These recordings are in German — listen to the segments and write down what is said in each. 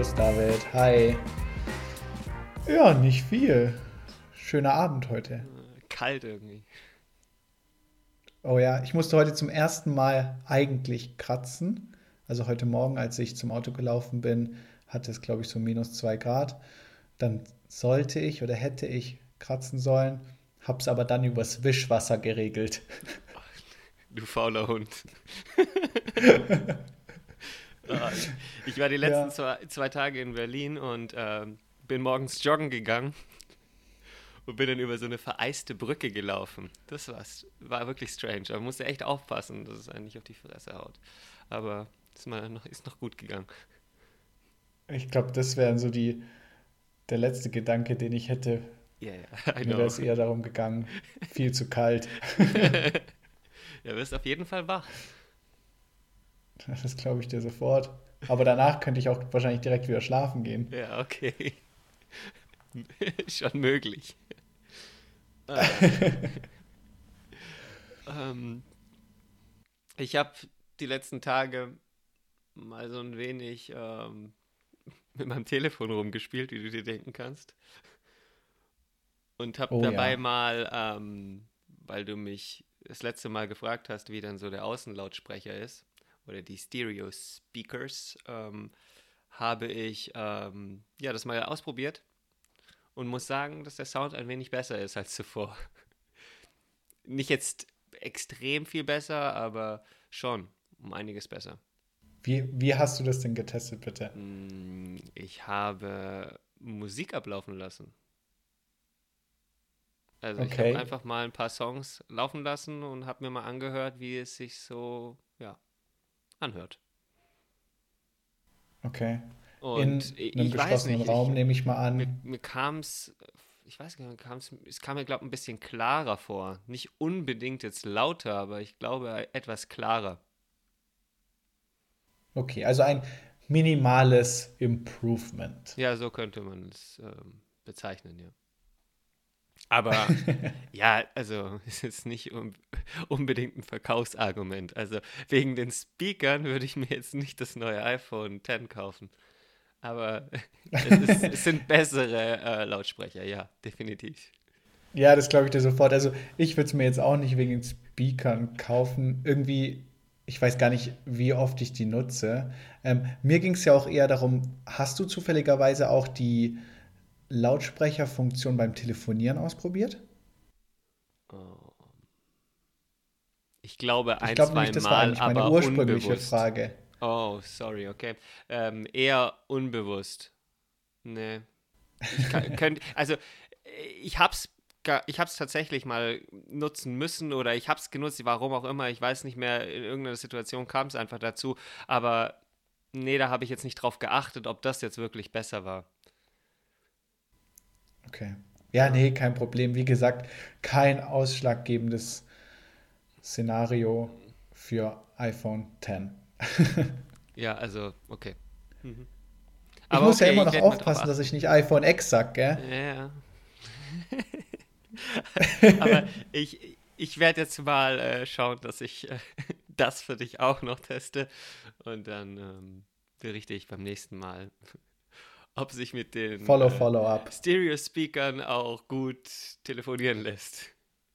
Servus David, hi. Ja, nicht viel. Schöner Abend heute. Kalt irgendwie. Oh ja, ich musste heute zum ersten Mal eigentlich kratzen. Also heute Morgen, als ich zum Auto gelaufen bin, hatte es, glaube ich, so -2 Grad. Dann sollte ich oder hätte ich kratzen sollen, hab's aber dann übers Wischwasser geregelt. Du fauler Hund. Ich war die letzten Ja. zwei Tage in Berlin und bin morgens joggen gegangen und bin dann über so eine vereiste Brücke gelaufen. War wirklich strange. Man musste echt aufpassen, dass es einen nicht auf die Fresse haut. Aber ist noch gut gegangen. Ich glaube, das wäre so der letzte Gedanke, den ich hätte. Ja, ja, I Mir wäre know. es eher darum gegangen, viel zu kalt. Ja, wirst auf jeden Fall wach. Das glaube ich dir sofort. Aber danach könnte ich auch wahrscheinlich direkt wieder schlafen gehen. Ja, okay. Schon möglich. Äh, ähm, Ich habe die letzten Tage mal so ein wenig mit meinem Telefon rumgespielt, wie du dir denken kannst. Und habe Oh dabei ja. mal, weil du mich das letzte Mal gefragt hast, wie dann so der Außenlautsprecher ist, oder die Stereo-Speakers, habe ich ja, das mal ausprobiert und muss sagen, dass der Sound ein wenig besser ist als zuvor. Nicht jetzt extrem viel besser, aber schon um einiges besser. Wie hast du das denn getestet, bitte? Ich habe Musik ablaufen lassen. Also ich habe Okay, einfach mal ein paar Songs laufen lassen und habe mir mal angehört, wie es sich so, ja, anhört. okay. Und In einem ich weiß geschlossenen nicht, Raum nehme ich mal an. mir kam es, ich weiß gar nicht, es kam mir, glaube ich, ein bisschen klarer vor. Nicht unbedingt jetzt lauter, aber ich glaube etwas klarer. Okay, also ein minimales Improvement. Ja, so könnte man es bezeichnen, ja. Aber ja, also es ist nicht unbedingt ein Verkaufsargument. Also wegen den Speakern würde ich mir jetzt nicht das neue iPhone X kaufen. Aber es sind bessere Lautsprecher, ja, definitiv. Ja, das glaube ich dir sofort. Also ich würde es mir jetzt auch nicht wegen den Speakern kaufen. Irgendwie, ich weiß gar nicht, wie oft ich die nutze. Mir ging es ja auch eher darum, hast du zufälligerweise auch die Lautsprecherfunktion beim Telefonieren ausprobiert? Oh. Ich glaube Ich ein, glaube nämlich, zwei das war Mal, eigentlich meine aber ursprüngliche unbewusst. Frage. Oh, sorry, okay. Eher unbewusst. Nee. Also ich hab's, ich hab's tatsächlich mal nutzen müssen oder ich hab's genutzt, warum auch immer, ich weiß nicht mehr, in irgendeiner Situation kam es einfach dazu, aber nee, da habe ich jetzt nicht drauf geachtet, ob das jetzt wirklich besser war. Okay. Ja, Ja, nee, kein Problem. Wie gesagt, kein ausschlaggebendes Szenario für iPhone X. ja, also, okay. Mhm. Ich Aber muss ja okay, immer ich noch werde mal drauf aufpassen, dass achten. ich nicht iPhone X sag, gell? Ja. Aber ich werde jetzt mal schauen, dass ich das für dich auch noch teste und dann berichte ich beim nächsten Mal, ob sich mit den Follow up. Stereo-Speakern auch gut telefonieren lässt.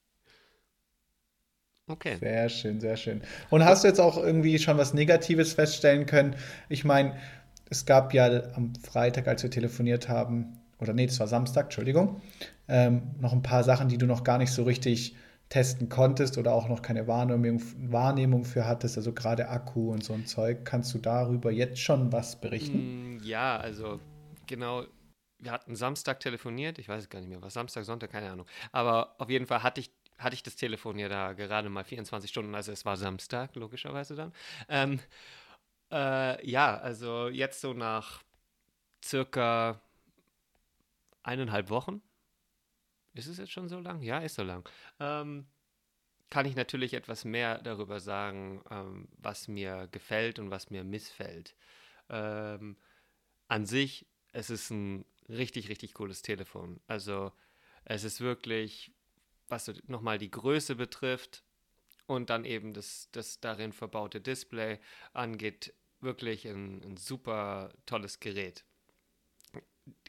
Okay. Sehr schön, sehr schön. Und Und, hast du jetzt auch irgendwie schon was Negatives feststellen können? Ich meine, es gab ja am Freitag, als wir telefoniert haben, oder nee, das war Samstag, Entschuldigung, noch ein paar Sachen, die du noch gar nicht so richtig testen konntest oder auch noch keine Wahrnehmung für hattest, also gerade Akku und so ein Zeug. Kannst du darüber jetzt schon was berichten? ja, also genau, wir hatten Samstag telefoniert, ich weiß es gar nicht mehr, was Samstag, Sonntag, keine Ahnung. Aber auf jeden Fall hatte ich das Telefon ja da gerade mal 24 Stunden, also es war Samstag, logischerweise dann. Ähm, ja, also jetzt so nach circa 1,5 Wochen, ist es jetzt schon so lang? Ja, ist so lang. Ähm, kann ich natürlich etwas mehr darüber sagen, was mir gefällt und was mir missfällt. Ähm, an sich, es ist ein richtig, richtig cooles Telefon. Also es ist wirklich, was so nochmal die Größe betrifft und dann eben das darin verbaute Display angeht, wirklich ein super tolles Gerät.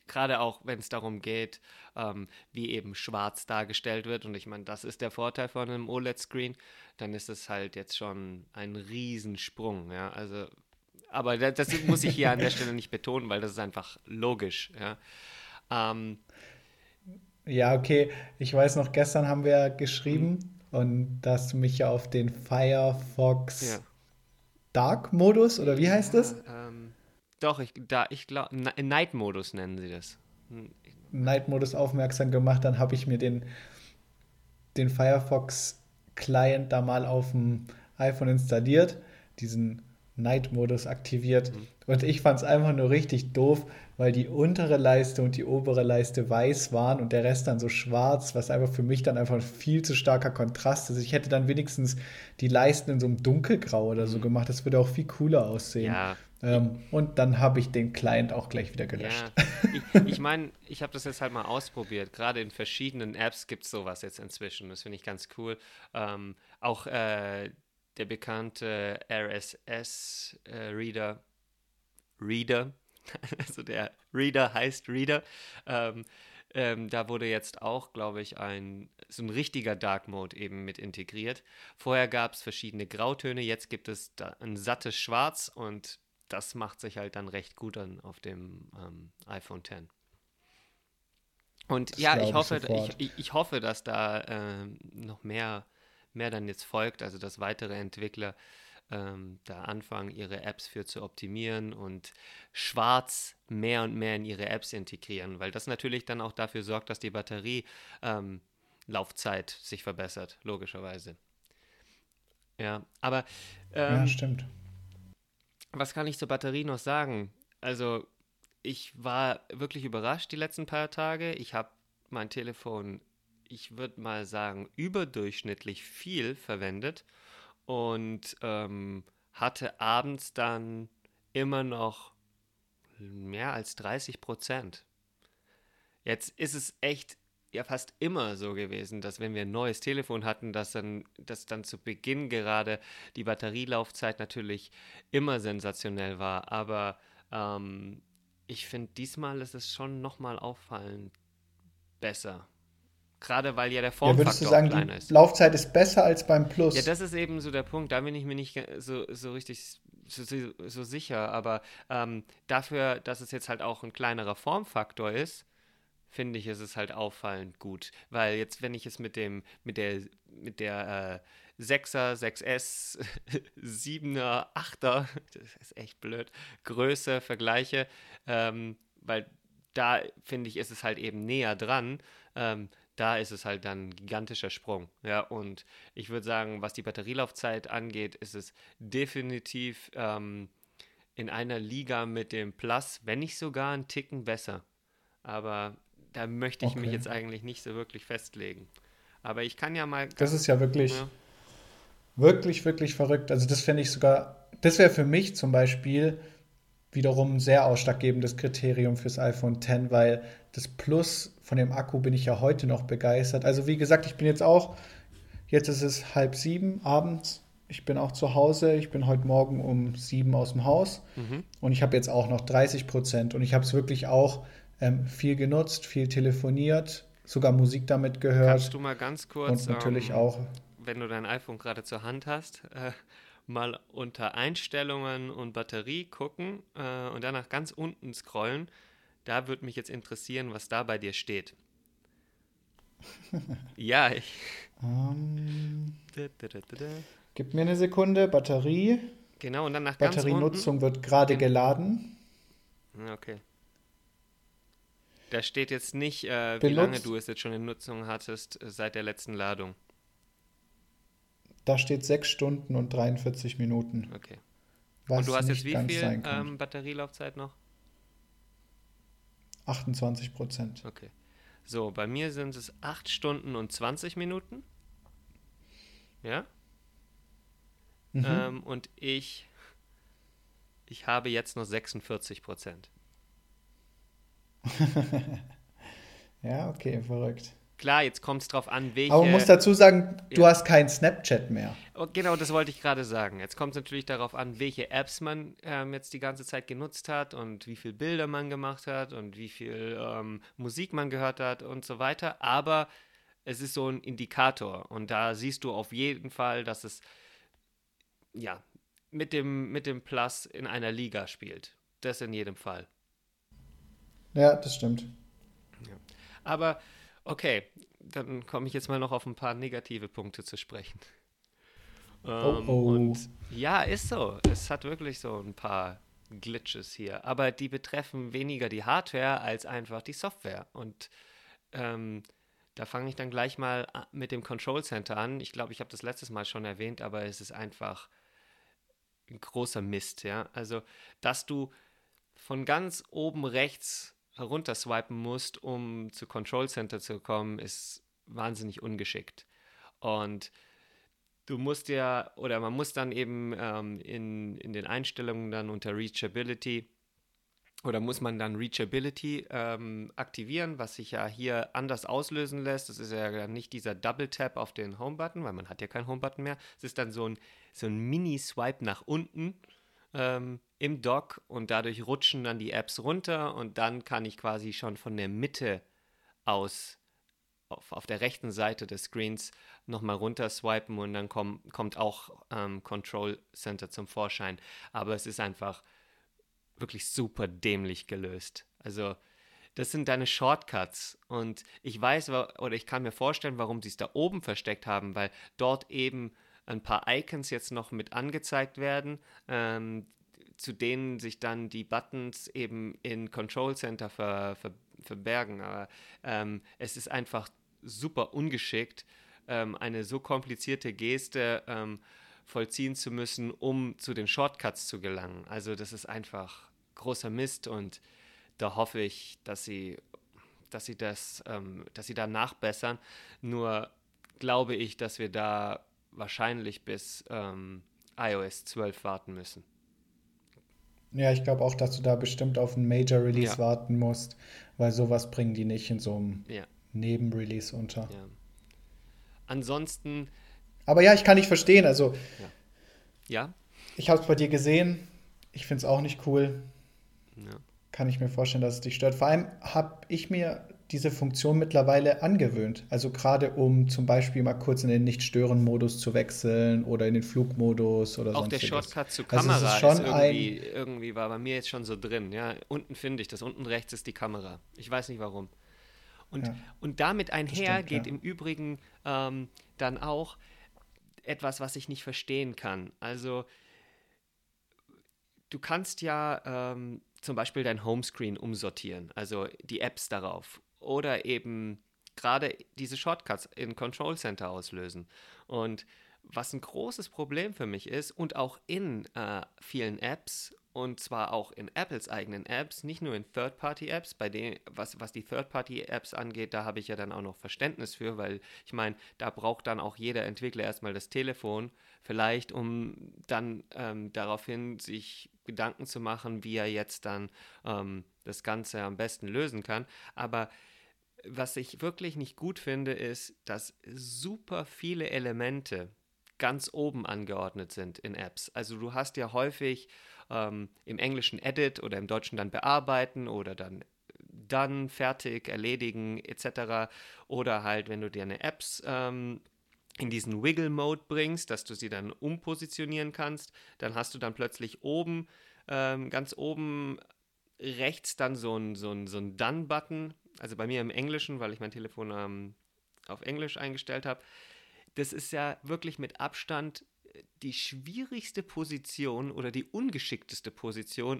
gerade auch, wenn es darum geht, wie eben schwarz dargestellt wird. Und ich meine, das ist der Vorteil von einem OLED-Screen. Dann ist es halt jetzt schon ein Riesensprung, ja. Also, aber das muss ich hier an der Stelle nicht betonen, weil das ist einfach logisch, ja. Ähm, Ja, okay. Ich weiß noch, gestern haben wir hm, geschrieben und da hast du mich ja auf den ja. Firefox Dark-Modus oder wie heißt das? Ja, doch, ich glaube, Night-Modus nennen sie das. Hm, Night-Modus aufmerksam gemacht. Dann habe ich mir den Firefox Client da mal auf dem iPhone installiert, diesen Night-Modus aktiviert. hm. Und ich fand es einfach nur richtig doof, weil die untere Leiste und die obere Leiste weiß waren und der Rest dann so schwarz, was einfach für mich dann einfach ein viel zu starker Kontrast ist. Ich hätte dann wenigstens die Leisten in so einem Dunkelgrau oder so Mhm. gemacht. Das würde auch viel cooler aussehen. Ja, Und dann habe ich den Client auch gleich wieder gelöscht. ja. Ich meine, ich habe das jetzt halt mal ausprobiert. Gerade in verschiedenen Apps gibt es sowas jetzt inzwischen. Das finde ich ganz cool. Auch der bekannte RSS-Reader, also der Reader heißt Reader. Ähm, da wurde jetzt auch, glaube ich, so ein richtiger Dark Mode eben mit integriert. Vorher gab es verschiedene Grautöne, jetzt gibt es da ein sattes Schwarz und das macht sich halt dann recht gut an auf dem iPhone X. Und Das ja, glaube ich sofort. ich hoffe, dass da noch mehr dann jetzt folgt, also dass weitere Entwickler da anfangen, ihre Apps für zu optimieren und schwarz mehr und mehr in ihre Apps integrieren, weil das natürlich dann auch dafür sorgt, dass die Batterie Laufzeit sich verbessert, logischerweise. Ja, aber Ja, ähm, stimmt. was kann ich zur Batterie noch sagen? Also, ich war wirklich überrascht die letzten paar Tage. Ich habe mein Telefon, ich würde mal sagen, überdurchschnittlich viel verwendet und hatte abends dann immer noch mehr als 30%. Jetzt ist es echt ja fast immer so gewesen, dass wenn wir ein neues Telefon hatten, dass dann zu Beginn gerade die Batterielaufzeit natürlich immer sensationell war. Aber ähm, ich finde, diesmal ist es schon nochmal auffallend besser. Gerade weil ja der Ja, würdest du Formfaktor auch sagen, die kleiner ist. Laufzeit ist besser als beim Ja, Plus? das ist eben so der Punkt. Da bin ich mir nicht so richtig so sicher. Aber dafür, dass es jetzt halt auch ein kleinerer Formfaktor ist, finde ich, ist es halt auffallend gut. Weil jetzt, wenn ich es mit der 6er, 6S, 7er, 8er, das ist echt blöd, Größe vergleiche, weil da finde ich, ist es halt eben näher dran. Da ist es halt dann ein gigantischer Sprung. Ja, und ich würde sagen, was die Batterielaufzeit angeht, ist es definitiv in einer Liga mit dem Plus, wenn nicht sogar einen Ticken besser. Aber da möchte ich mich Okay. jetzt eigentlich nicht so wirklich festlegen. Aber ich kann ja mal Das ist ja wirklich, ja, wirklich, wirklich verrückt. Also das fände ich sogar, das wäre für mich zum Beispiel wiederum ein sehr ausschlaggebendes Kriterium fürs iPhone X, weil das Plus von dem Akku bin ich ja heute noch begeistert. Also wie gesagt, ich bin jetzt ist es 6:30 abends. Ich bin auch zu Hause. Ich bin heute Morgen um 7 aus dem Haus mhm. und ich habe jetzt auch noch 30% und ich habe es wirklich auch viel genutzt, viel telefoniert, sogar Musik damit Kannst gehört du mal ganz kurz, und natürlich auch. wenn du dein iPhone gerade zur Hand hast, mal unter Einstellungen und Batterie gucken und danach ganz unten scrollen. Da würde mich jetzt interessieren, was da bei dir steht. Ja, ich. Ähm, Da, da, da, da, da. Gib mir eine Sekunde. Batterie. Genau, und dann nach ganz unten. Batterienutzung wird gerade Gen geladen. Ja, okay. Da steht jetzt nicht, wie lange Benutzt. du es jetzt schon in Nutzung hattest seit der letzten Ladung. Da steht 6 Stunden und 43 Minuten, Okay. Und du was hast jetzt nicht wie ganz viel sein kann. Batterielaufzeit noch? 28%. Okay. So, bei mir sind es 8 Stunden und 20 Minuten. Ja. Mhm. Und ich habe jetzt noch 46%. Ja, okay, verrückt. klar, jetzt kommt es drauf an, Aber man muss dazu sagen, du ja, hast keinen Snapchat mehr. genau, das wollte ich gerade sagen. Jetzt kommt es natürlich darauf an, welche Apps man jetzt die ganze Zeit genutzt hat und wie viel Bilder man gemacht hat und wie viel Musik man gehört hat und so weiter. Aber es ist so ein Indikator und da siehst du auf jeden Fall, dass es ja mit dem Plus in einer Liga spielt. Das in jedem Fall. Ja, das stimmt. Ja. Aber okay, dann komme ich jetzt mal noch auf ein paar negative Punkte zu sprechen. Oh oh. Und ja, ist so. Es hat wirklich so ein paar Glitches hier. Aber die betreffen weniger die Hardware als einfach die Software. Und ähm, da fange ich dann gleich mal mit dem Control Center an. Ich glaube, ich habe das letztes Mal schon erwähnt, aber es ist einfach ein großer Mist, ja. Also, dass du von ganz oben rechts herunter swipen musst, um zu Control Center zu kommen, ist wahnsinnig ungeschickt. Und du musst ja, oder man muss dann eben in den Einstellungen dann unter Reachability oder muss man dann Reachability aktivieren, was sich ja hier anders auslösen lässt. Das ist ja dann nicht dieser Double Tap auf den Home-Button, weil man hat ja keinen Home-Button mehr. Es ist dann so ein Mini-Swipe nach unten im Dock und dadurch rutschen dann die Apps runter und dann kann ich quasi schon von der Mitte aus auf der rechten Seite des Screens nochmal runter swipen und dann kommt auch Control Center zum Vorschein. Aber es ist einfach wirklich super dämlich gelöst. Also, das sind deine Shortcuts. Und ich weiß, oder ich kann mir vorstellen, warum sie es da oben versteckt haben, weil dort eben ein paar Icons jetzt noch mit angezeigt werden, zu denen sich dann die Buttons eben in Control Center verbergen. Aber es ist einfach super ungeschickt, eine so komplizierte Geste vollziehen zu müssen, um zu den Shortcuts zu gelangen. Also das ist einfach großer Mist und da hoffe ich, dass sie da nachbessern. Nur glaube ich, dass wir da wahrscheinlich bis iOS 12 warten müssen. Ja, ich glaube auch, dass du da bestimmt auf einen Major Release Ja, warten musst, weil sowas bringen die nicht in so einem ja, Nebenrelease unter. ja. Ansonsten, Aber ja, ich kann nicht verstehen. Also, ja, ja, ich habe es bei dir gesehen. Ich finde es auch nicht cool. ja. Kann ich mir vorstellen, dass es dich stört. Vor allem habe ich mir diese Funktion mittlerweile angewöhnt. Also gerade um zum Beispiel mal kurz in den Nicht-Stören-Modus zu wechseln oder in den Flugmodus oder Auch der sonstiges. Shortcut zur Also es ist Kamera ist schon irgendwie war bei mir jetzt schon so drin. Ja, unten finde ich das. Unten rechts ist die Kamera. Ich weiß nicht warum. Und, Ja, und damit das einher stimmt, geht ja. im Übrigen dann auch etwas, was ich nicht verstehen kann. Also du kannst ja zum Beispiel dein Homescreen umsortieren, also die Apps darauf. Oder eben gerade diese Shortcuts in Control Center auslösen. Und was ein großes Problem für mich ist, und auch in vielen Apps, und zwar auch in Apples eigenen Apps, nicht nur in Third-Party-Apps, bei denen, was die Third-Party-Apps angeht, da habe ich ja dann auch noch Verständnis für, weil ich meine, da braucht dann auch jeder Entwickler erstmal das Telefon, vielleicht um dann daraufhin sich Gedanken zu machen, wie er jetzt dann das Ganze am besten lösen kann. Aber was ich wirklich nicht gut finde, ist, dass super viele Elemente ganz oben angeordnet sind in Apps. Also du hast ja häufig im Englischen Edit oder im Deutschen dann bearbeiten oder dann fertig, erledigen etc. Oder halt, wenn du deine Apps in diesen Wiggle-Mode bringst, dass du sie dann umpositionieren kannst, dann hast du dann plötzlich oben, ganz oben rechts dann so ein Done-Button, also bei mir im Englischen, weil ich mein Telefon auf Englisch eingestellt habe. Das ist ja wirklich mit Abstand die schwierigste Position oder die ungeschickteste Position,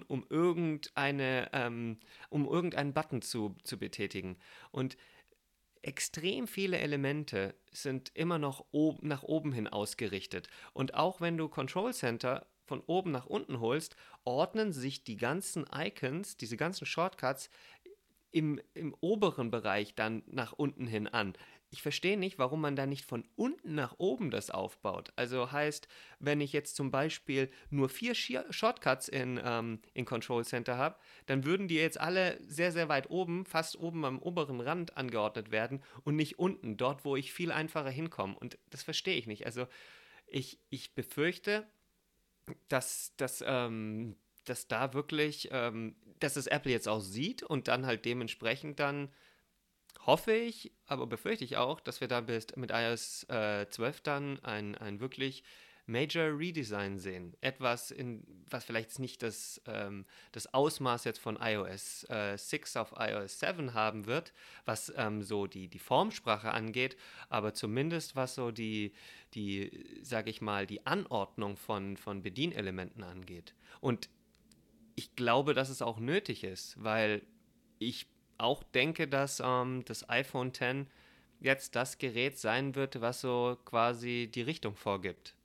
um irgendeinen Button zu betätigen. Und extrem viele Elemente sind immer noch nach oben hin ausgerichtet. Und auch wenn du Control Center von oben nach unten holst, ordnen sich die ganzen Icons, diese ganzen Shortcuts im oberen Bereich dann nach unten hin an. ich verstehe nicht, warum man da nicht von unten nach oben das aufbaut. Also heißt, wenn ich jetzt zum Beispiel nur 4 Shortcuts in Control Center habe, dann würden die jetzt alle sehr, sehr weit oben, fast oben am oberen Rand angeordnet werden und nicht unten, dort, wo ich viel einfacher hinkomme. Und das verstehe ich nicht. Also ich befürchte, dass da wirklich, dass es Apple jetzt auch sieht und dann halt dementsprechend dann hoffe ich, aber befürchte ich auch, dass wir da mit iOS 12 dann ein wirklich Major Redesign sehen. Etwas, was vielleicht jetzt nicht das Ausmaß jetzt von iOS 6 auf iOS 7 haben wird, was so die Formsprache angeht, aber zumindest was so sage ich mal, die Anordnung von Bedienelementen angeht. Und ich glaube, dass es auch nötig ist, weil ich auch denke, dass das iPhone X jetzt das Gerät sein wird, was so quasi die Richtung vorgibt.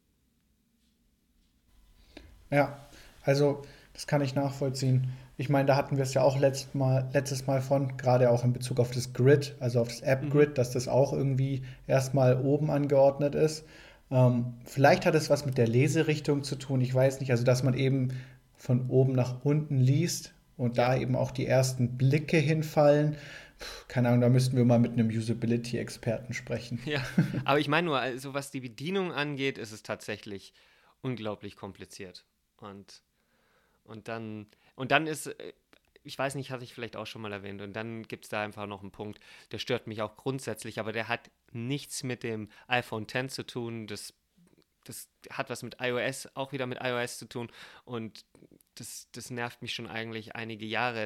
Ja, also das kann ich nachvollziehen. Ich meine, da hatten wir es ja auch letztes Mal von, gerade auch in Bezug auf das Grid, also auf das Mhm. App-Grid, dass das auch irgendwie erstmal oben angeordnet ist. Vielleicht hat es was mit der Leserichtung zu tun, ich weiß nicht, also dass man eben von oben nach unten liest und Ja, da eben auch die ersten Blicke hinfallen. Keine Ahnung, da müssten wir mal mit einem Usability-Experten sprechen. ja. Aber ich meine nur, also was die Bedienung angeht, ist es tatsächlich unglaublich kompliziert. Und, und dann ist, ich weiß nicht, hatte ich vielleicht auch schon mal erwähnt, und dann gibt es da einfach noch einen Punkt, der stört mich auch grundsätzlich, aber der hat nichts mit dem iPhone X zu tun. Das hat was mit iOS, auch wieder mit iOS zu tun. Und das nervt mich schon eigentlich einige Jahre.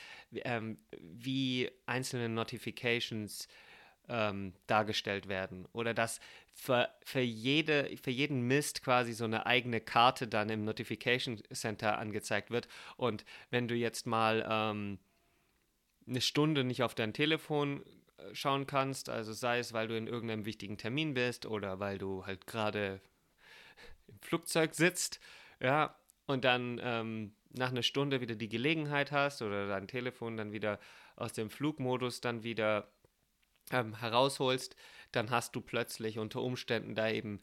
Wie einzelne Notifications dargestellt werden. Oder dass für jeden Mist quasi so eine eigene Karte dann im Notification Center angezeigt wird. Und wenn du jetzt mal eine Stunde nicht auf dein Telefon schauen kannst, also sei es, weil du in irgendeinem wichtigen Termin bist oder weil du halt gerade im Flugzeug sitzt, ja, und dann nach einer Stunde wieder die Gelegenheit hast oder dein Telefon dann wieder aus dem Flugmodus dann wieder herausholst, dann hast du plötzlich unter Umständen da eben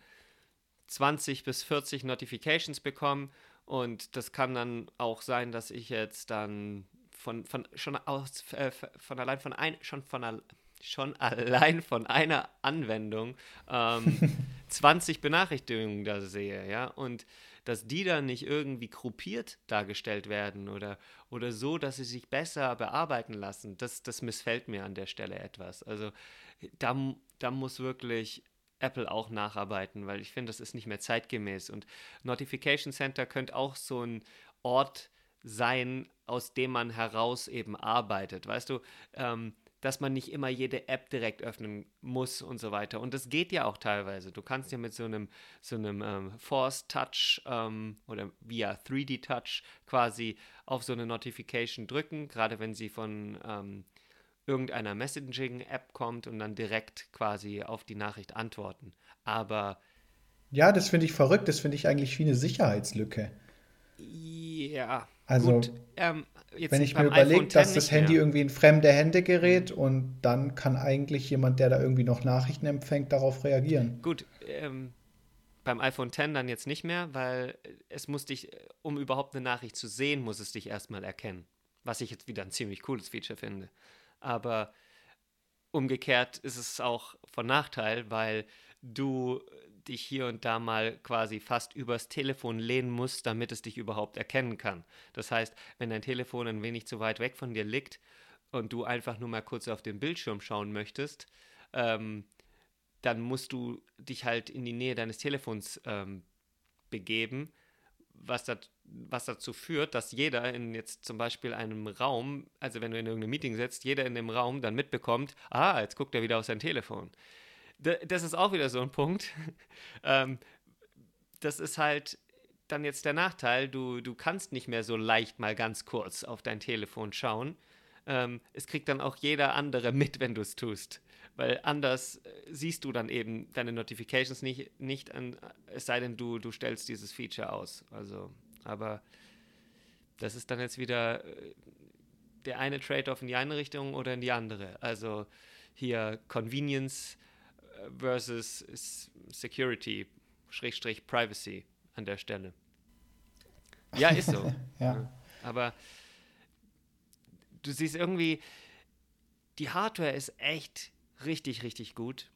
20 bis 40 Notifications bekommen, und das kann dann auch sein, dass ich jetzt dann von schon aus von allein von ein schon allein von einer Anwendung ähm, 20 Benachrichtigungen da sehe, ja, und dass die dann nicht irgendwie gruppiert dargestellt werden oder so, dass sie sich besser bearbeiten lassen, das missfällt mir an der Stelle etwas. Also da muss wirklich Apple auch nacharbeiten, weil ich finde, das ist nicht mehr zeitgemäß. Und Notification Center könnte auch so ein Ort sein, aus dem man heraus eben arbeitet. Weißt du, dass man nicht immer jede App direkt öffnen muss und so weiter. Und das geht ja auch teilweise. Du kannst ja mit so einem Force Touch oder via 3D Touch quasi auf so eine Notification drücken, gerade wenn sie von irgendeiner Messaging-App kommt, und dann direkt quasi auf die Nachricht antworten. Aber Ja, das finde ich verrückt, das finde ich eigentlich wie eine Sicherheitslücke. ja, gut, Also wenn jetzt ich mir beim iPhone überlege, X dass das nicht Handy mehr. irgendwie in fremde Hände Hm. gerät und dann kann eigentlich jemand, der da irgendwie noch Nachrichten empfängt, darauf reagieren. Gut, beim iPhone X dann jetzt nicht mehr, weil es muss dich, um überhaupt eine Nachricht zu sehen, muss es dich erstmal erkennen. Was ich jetzt wieder ein ziemlich cooles Feature finde. Aber umgekehrt ist es auch von Nachteil, weil du dich hier und da mal quasi fast übers Telefon lehnen musst, damit es dich überhaupt erkennen kann. Das heißt, wenn dein Telefon ein wenig zu weit weg von dir liegt und du einfach nur mal kurz auf den Bildschirm schauen möchtest, ähm, dann musst du dich halt in die Nähe deines Telefons begeben, was dazu führt, dass jeder in jetzt zum Beispiel einem Raum, also wenn du in irgendeinem Meeting sitzt, jeder in dem Raum dann mitbekommt, jetzt guckt er wieder auf sein Telefon. Das ist auch wieder so ein Punkt. ähm, Das ist halt dann jetzt der Nachteil, du kannst nicht mehr so leicht mal ganz kurz auf dein Telefon schauen. Es kriegt dann auch jeder andere mit, wenn du es tust. Weil anders siehst du dann eben deine Notifications nicht an, es sei denn, du stellst dieses Feature aus. Also, aber das ist dann jetzt wieder der eine Trade-off in die eine Richtung oder in die andere. Also hier Convenience versus Security, Schrägstrich Privacy an der Stelle. Ja, ist so. Ja. Aber du siehst irgendwie, die Hardware ist echt richtig, richtig gut.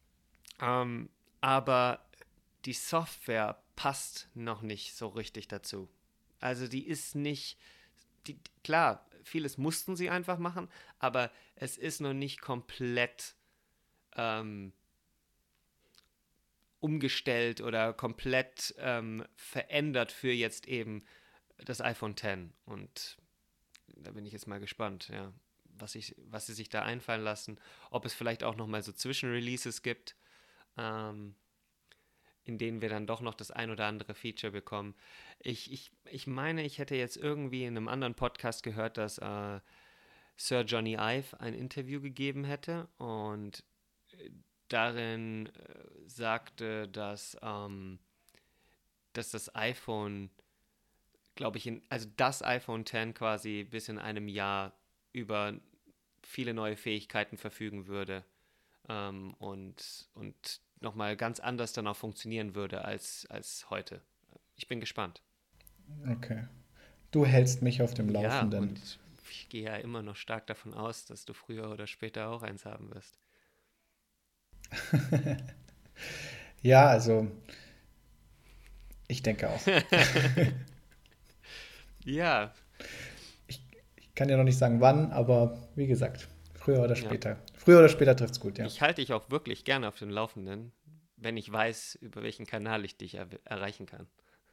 Aber die Software passt noch nicht so richtig dazu. Also die ist nicht, klar, vieles mussten sie einfach machen, aber es ist noch nicht komplett umgestellt oder komplett verändert für jetzt eben das iPhone X. Und da bin ich jetzt mal gespannt, ja, was sie sich da einfallen lassen. Ob es vielleicht auch nochmal so Zwischenreleases gibt, in denen wir dann doch noch das ein oder andere Feature bekommen. Ich meine, ich hätte jetzt irgendwie in einem anderen Podcast gehört, dass Sir Johnny Ive ein Interview gegeben hätte und darin sagte, dass das iPhone, glaube ich, also das iPhone X quasi bis in einem Jahr über viele neue Fähigkeiten verfügen würde und nochmal ganz anders dann auch funktionieren würde als heute. Ich bin gespannt. Okay. Du hältst mich auf dem Ja, Laufenden. und ich gehe ja immer noch stark davon aus, dass du früher oder später auch eins haben wirst. Ja, also ich denke auch. Ja, Ich kann ja noch nicht sagen wann, aber wie gesagt, früher oder ja. später. Früher oder später trifft's gut, ja. Ich halte dich auch wirklich gerne auf dem Laufenden, wenn ich weiß, über welchen Kanal ich dich erreichen kann.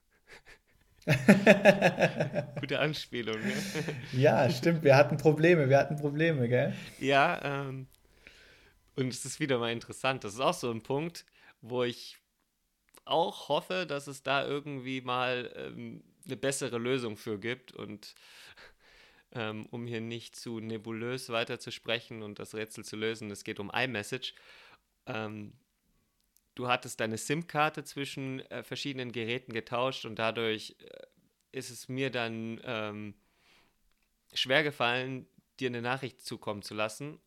Gute Anspielung, ne? Ja, stimmt, wir hatten Probleme, gell? Ja, und es ist wieder mal interessant. Das ist auch so ein Punkt, wo ich auch hoffe, dass es da irgendwie mal eine bessere Lösung für gibt. Und um hier nicht zu nebulös weiterzusprechen und das Rätsel zu lösen, es geht um iMessage. Ähm, Du hattest deine SIM-Karte zwischen verschiedenen Geräten getauscht und dadurch ist es mir dann schwer gefallen, dir eine Nachricht zukommen zu lassen,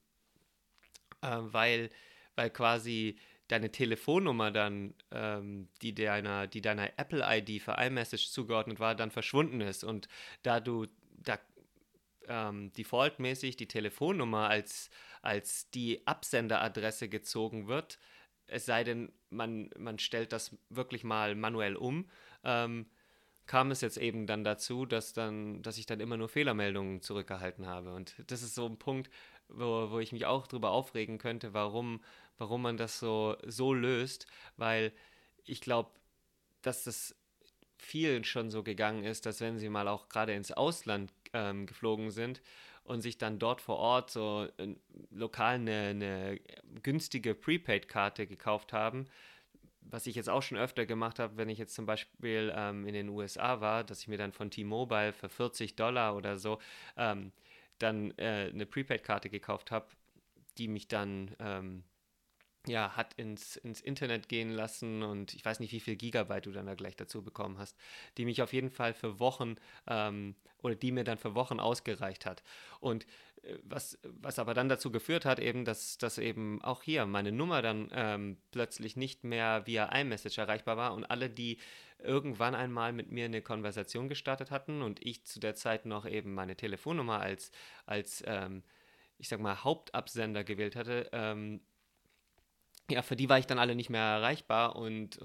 weil quasi deine Telefonnummer dann, die deiner Apple-ID für iMessage zugeordnet war, dann verschwunden ist. Und da du da defaultmäßig die Telefonnummer als die Absenderadresse gezogen wird, es sei denn, man stellt das wirklich mal manuell um, kam es jetzt eben dann dazu, dass ich dann immer nur Fehlermeldungen zurückgehalten habe. Und das ist so ein Punkt, wo ich mich auch drüber aufregen könnte, warum man das so löst, weil ich glaube, dass das vielen schon so gegangen ist, dass wenn sie mal auch gerade ins Ausland geflogen sind und sich dann dort vor Ort so lokal eine günstige Prepaid-Karte gekauft haben, was ich jetzt auch schon öfter gemacht habe, wenn ich jetzt zum Beispiel in den USA war, dass ich mir dann von T-Mobile für $40 oder so dann eine Prepaid-Karte gekauft habe, die mich dann ja, hat ins Internet gehen lassen und ich weiß nicht, wie viel Gigabyte du dann da gleich dazu bekommen hast, die mich auf jeden Fall für Wochen oder die mir dann für Wochen ausgereicht hat. Und was aber dann dazu geführt hat, eben, dass eben auch hier meine Nummer dann plötzlich nicht mehr via iMessage erreichbar war und alle, die irgendwann einmal mit mir eine Konversation gestartet hatten und ich zu der Zeit noch eben meine Telefonnummer als ich sag mal, Hauptabsender gewählt hatte, ja, für die war ich dann alle nicht mehr erreichbar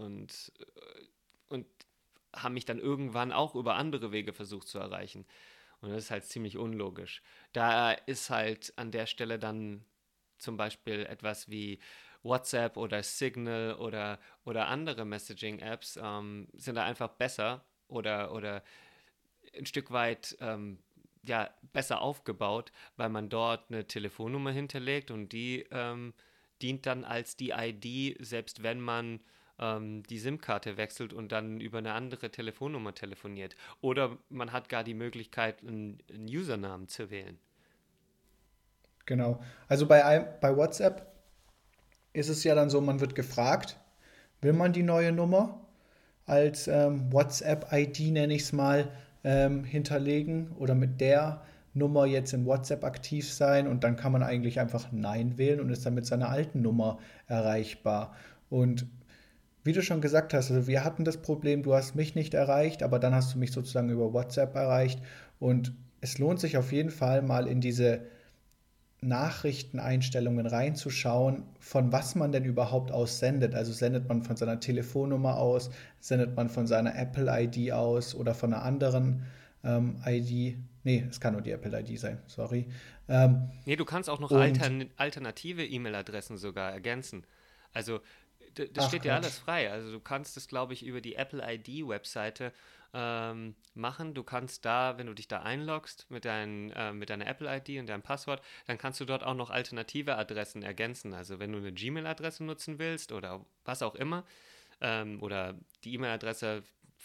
und haben mich dann irgendwann auch über andere Wege versucht zu erreichen. Und das ist halt ziemlich unlogisch. Da ist halt an der Stelle dann zum Beispiel etwas wie WhatsApp oder Signal oder andere Messaging-Apps sind da einfach besser oder ein Stück weit ja, besser aufgebaut, weil man dort eine Telefonnummer hinterlegt und die dient dann als die ID, selbst wenn man die SIM-Karte wechselt und dann über eine andere Telefonnummer telefoniert. Oder man hat gar die Möglichkeit, einen Usernamen zu wählen. Genau. Also bei WhatsApp ist es ja dann so, man wird gefragt, will man die neue Nummer als WhatsApp-ID, nenne ich es mal, hinterlegen oder mit der Nummer jetzt in WhatsApp aktiv sein und dann kann man eigentlich einfach Nein wählen und ist dann mit seiner alten Nummer erreichbar. Und wie du schon gesagt hast, also wir hatten das Problem, du hast mich nicht erreicht, aber dann hast du mich sozusagen über WhatsApp erreicht und es lohnt sich auf jeden Fall mal in diese Nachrichteneinstellungen reinzuschauen, von was man denn überhaupt aus sendet. Also sendet man von seiner Telefonnummer aus, sendet man von seiner Apple-ID aus oder von einer anderen ID. Nee, es kann nur die Apple-ID sein, sorry. Ähm, Nee, du kannst auch noch und, alternative E-Mail-Adressen sogar ergänzen. Also, das ach steht dir Quatsch, alles frei. Also, du kannst es, glaube ich, über die Apple ID-Webseite machen. Du kannst da, wenn du dich da einloggst mit deiner Apple ID und deinem Passwort, dann kannst du dort auch noch alternative Adressen ergänzen. Also, wenn du eine Gmail-Adresse nutzen willst oder was auch immer, oder die E-Mail-Adresse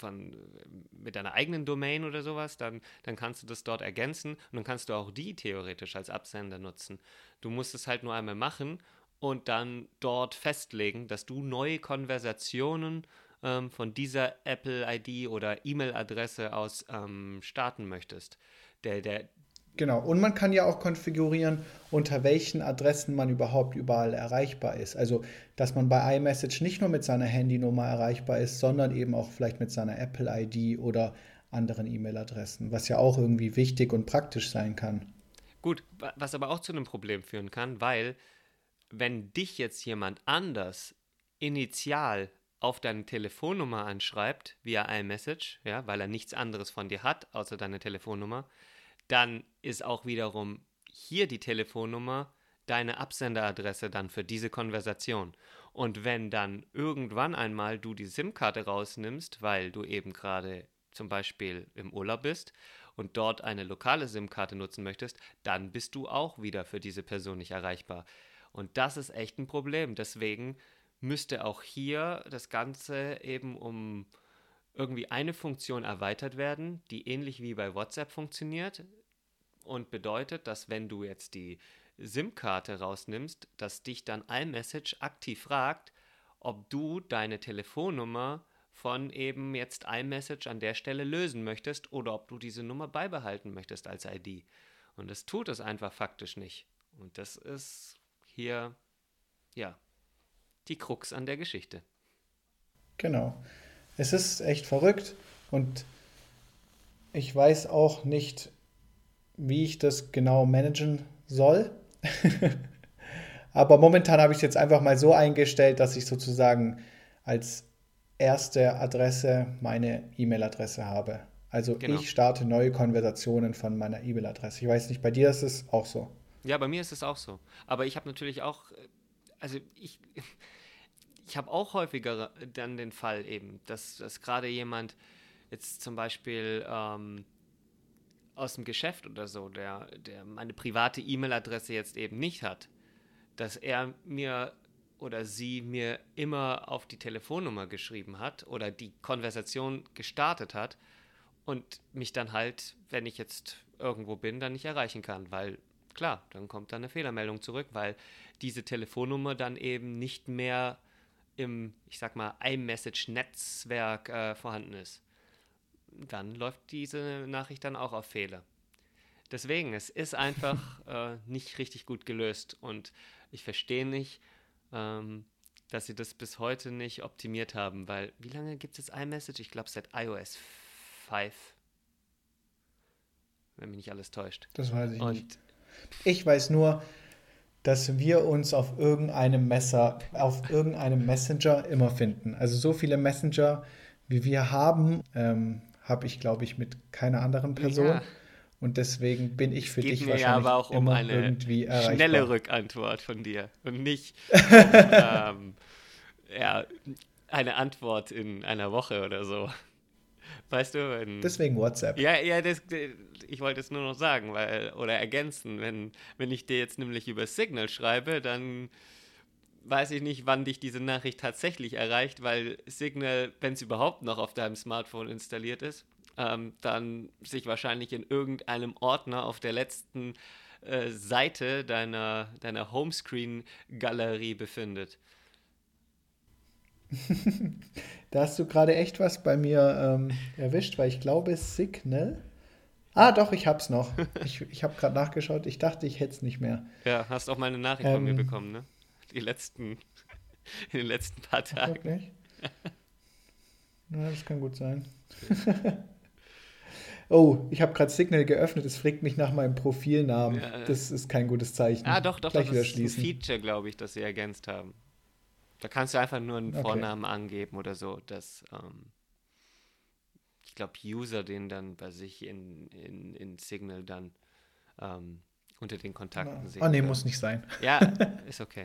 mit deiner eigenen Domain oder sowas, dann kannst du das dort ergänzen und dann kannst du auch die theoretisch als Absender nutzen. Du musst es halt nur einmal machen und dann dort festlegen, dass du neue Konversationen von dieser Apple-ID oder E-Mail-Adresse aus starten möchtest. Der, genau. Und man kann ja auch konfigurieren, unter welchen Adressen man überhaupt überall erreichbar ist. Also, dass man bei iMessage nicht nur mit seiner Handynummer erreichbar ist, sondern eben auch vielleicht mit seiner Apple-ID oder anderen E-Mail-Adressen, was ja auch irgendwie wichtig und praktisch sein kann. gut, was aber auch zu einem Problem führen kann, weil wenn dich jetzt jemand anders initial auf deine Telefonnummer anschreibt via iMessage, ja, weil er nichts anderes von dir hat außer deine Telefonnummer, dann ist auch wiederum hier die Telefonnummer deine Absenderadresse dann für diese Konversation. Und wenn dann irgendwann einmal du die SIM-Karte rausnimmst, weil du eben gerade zum Beispiel im Urlaub bist und dort eine lokale SIM-Karte nutzen möchtest, dann bist du auch wieder für diese Person nicht erreichbar. Und das ist echt ein Problem. Deswegen müsste auch hier das Ganze eben um irgendwie eine Funktion erweitert werden, die ähnlich wie bei WhatsApp funktioniert und bedeutet, dass wenn du jetzt die SIM-Karte rausnimmst, dass dich dann iMessage aktiv fragt, ob du deine Telefonnummer von eben jetzt iMessage an der Stelle lösen möchtest oder ob du diese Nummer beibehalten möchtest als ID. Und das tut es einfach faktisch nicht. Und das ist hier, ja, die Krux an der Geschichte. Genau. Es ist echt verrückt und ich weiß auch nicht, wie ich das genau managen soll. Aber momentan habe ich es jetzt einfach mal so eingestellt, dass ich sozusagen als erste Adresse meine E-Mail-Adresse habe. Also Genau. ich starte neue Konversationen von meiner E-Mail-Adresse. Ich weiß nicht, bei dir ist es auch so. Ja, bei mir ist es auch so. Aber ich habe natürlich auch, also ich habe auch häufiger dann den Fall eben, dass gerade jemand jetzt zum Beispiel aus dem Geschäft oder so, der meine private E-Mail-Adresse jetzt eben nicht hat, dass er mir oder sie mir immer auf die Telefonnummer geschrieben hat oder die Konversation gestartet hat und mich dann halt, wenn ich jetzt irgendwo bin, dann nicht erreichen kann, weil klar, dann kommt dann eine Fehlermeldung zurück, weil diese Telefonnummer dann eben nicht mehr im, ich sag mal, iMessage-Netzwerk vorhanden ist. Dann läuft diese Nachricht dann auch auf Fehler. Deswegen, es ist einfach nicht richtig gut gelöst und ich verstehe nicht, ähm, dass sie das bis heute nicht optimiert haben, weil wie lange gibt es jetzt iMessage? Ich glaube seit iOS 5, wenn mich nicht alles täuscht. Das weiß ich nicht. Und Ich weiß nur, dass wir uns auf irgendeinem Messenger immer finden. Also so viele Messenger, wie wir haben, habe ich, glaube ich, mit keiner anderen ja, Person. Und deswegen bin ich es für geht dich mir ja aber wahrscheinlich auch um immer eine irgendwie schnelle erreichbar. Rückantwort von dir und nicht um ja, eine Antwort in einer Woche oder so. Weißt du, Deswegen WhatsApp. ja, ja, ich wollte es nur noch sagen, weil, oder ergänzen, wenn ich dir jetzt nämlich über Signal schreibe, dann weiß ich nicht, wann dich diese Nachricht tatsächlich erreicht, weil Signal, wenn es überhaupt noch auf deinem Smartphone installiert ist, dann sich wahrscheinlich in irgendeinem Ordner auf der letzten Seite deiner Homescreen-Galerie befindet. Da hast du gerade echt was bei mir erwischt, weil ich glaube, Signal Ah, doch, ich hab's noch. Ich habe gerade nachgeschaut. Ich dachte, ich hätte es nicht mehr. Ja, hast auch mal eine Nachricht von mir Ähm, bekommen, ne? Die letzten, in den letzten paar ach, Tagen. wirklich? Na, das kann gut sein. Ja. Oh, ich habe gerade Signal geöffnet. Es fragt mich nach meinem Profilnamen. Ja, Das ist kein gutes Zeichen. doch, Gleich wieder das ist ein schließen. Feature, glaube ich, das sie ergänzt haben. Da kannst du einfach nur einen Okay. Vornamen angeben oder so, dass, ich glaube, User den dann bei sich in Signal dann ähm, unter den Kontakten Oh, sehen nee, können. muss nicht sein. Ja, ist okay.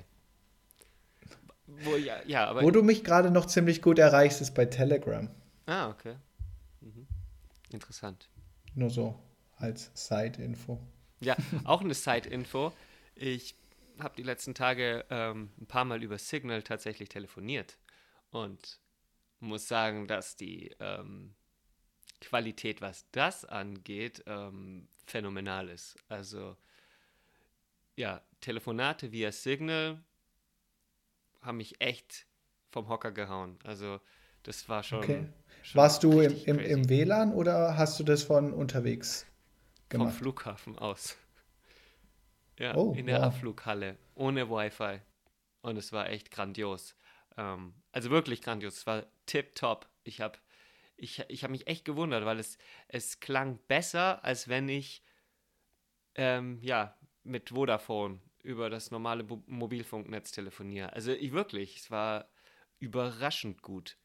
Aber. Wo du mich gerade noch ziemlich gut erreichst, ist bei Telegram. Ah, okay. Mhm. Interessant. Nur so als Side-Info. Ja, auch eine Side-Info. Ich habe die letzten Tage ein paar Mal über Signal tatsächlich telefoniert und muss sagen, dass die Qualität, was das angeht, phänomenal ist. Also ja, Telefonate via Signal haben mich echt vom Hocker gehauen. Also das war Okay. schon Warst du richtig im crazy. WLAN oder hast du das von unterwegs Vom gemacht? Flughafen aus. Ja, Oh, in der wow. Abflughalle, ohne Wi-Fi. Und es war echt grandios. Also wirklich grandios. Es war tipptopp. Ich hab mich echt gewundert, weil es klang besser, als wenn ich ja, mit Vodafone über das normale Mobilfunknetz telefoniere. Also wirklich, es war überraschend gut.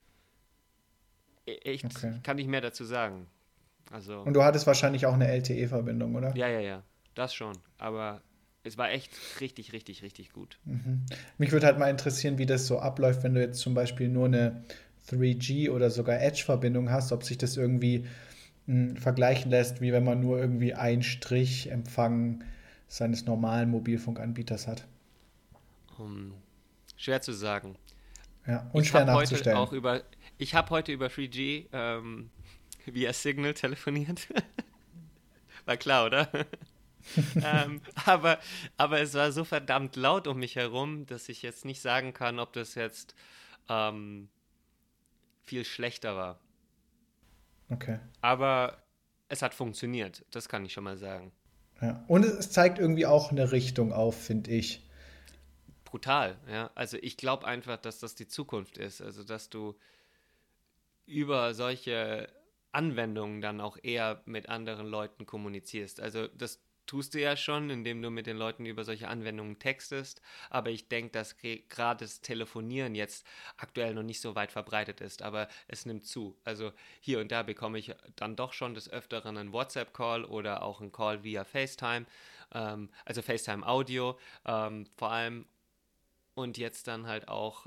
Echt, Okay. ich kann nicht mehr dazu sagen. Also, Und du hattest wahrscheinlich auch eine LTE-Verbindung, oder? ja, das schon. Aber es war echt richtig, richtig, richtig gut. Mich würde halt mal interessieren, wie das so abläuft, wenn du jetzt zum Beispiel nur eine 3G oder sogar Edge-Verbindung hast, ob sich das irgendwie vergleichen lässt, wie wenn man nur irgendwie einen Strich Empfang seines normalen Mobilfunkanbieters hat. Um, schwer zu sagen. Ja, und Ich schwer habe heute nachzustellen. auch über, ich habe heute über 3G via Signal telefoniert. War klar, oder? ähm, aber, aber es war so verdammt laut um mich herum, dass ich jetzt nicht sagen kann, ob das jetzt ähm, viel schlechter war. Okay. Aber es hat funktioniert, das kann ich schon mal sagen. Ja. Und es zeigt irgendwie auch eine Richtung auf, finde ich. Brutal, ja. Also ich glaube einfach, dass das die Zukunft ist. Also dass du über solche Anwendungen dann auch eher mit anderen Leuten kommunizierst. Also das tust du ja schon, indem du mit den Leuten über solche Anwendungen textest, aber ich denke, dass gerade das Telefonieren jetzt aktuell noch nicht so weit verbreitet ist, aber es nimmt zu. Also hier und da bekomme ich dann doch schon des Öfteren einen WhatsApp-Call oder auch einen Call via FaceTime, also FaceTime-Audio vor allem und jetzt dann halt auch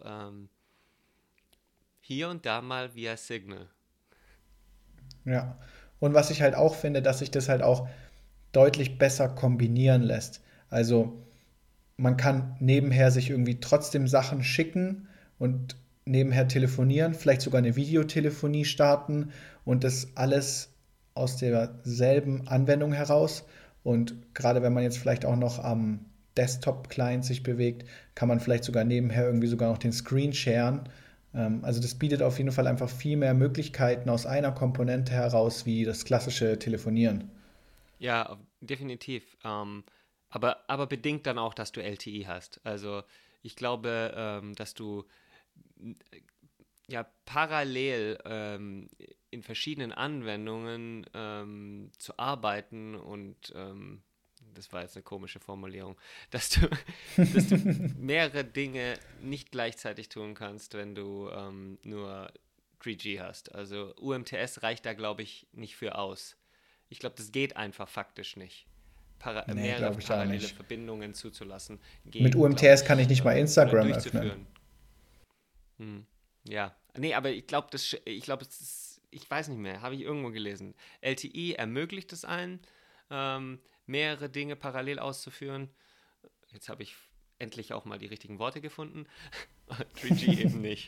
hier und da mal via Signal. Ja. Und was ich halt auch finde, dass sich das halt auch deutlich besser kombinieren lässt. Also man kann nebenher sich irgendwie trotzdem Sachen schicken und nebenher telefonieren, vielleicht sogar eine Videotelefonie starten und das alles aus derselben Anwendung heraus. Und gerade wenn man jetzt vielleicht auch noch am Desktop-Client sich bewegt, kann man vielleicht sogar nebenher irgendwie sogar noch den Screen sharen. Also das bietet auf jeden Fall einfach viel mehr Möglichkeiten aus einer Komponente heraus wie das klassische Telefonieren. Ja, definitiv. Aber bedingt dann auch, dass du LTE hast. Also ich glaube, dass du ja parallel in verschiedenen Anwendungen zu arbeiten und das war jetzt eine komische Formulierung, dass du mehrere Dinge nicht gleichzeitig tun kannst, wenn du nur 3G hast. Also UMTS reicht da, glaube ich, nicht für aus. Ich glaube, das geht einfach faktisch nicht. Nee, Mehrere glaube ich auch parallele nicht. Verbindungen zuzulassen, Mit geht, glaube UMTS kann ich ich, nicht mal oder Instagram öffnen. durchzuführen. Hm. Ja, nee, aber ich glaube, ich weiß nicht mehr, habe ich irgendwo gelesen. LTE ermöglicht es einen, mehrere Dinge parallel auszuführen. Jetzt habe ich endlich auch mal die richtigen Worte gefunden. 3G eben nicht.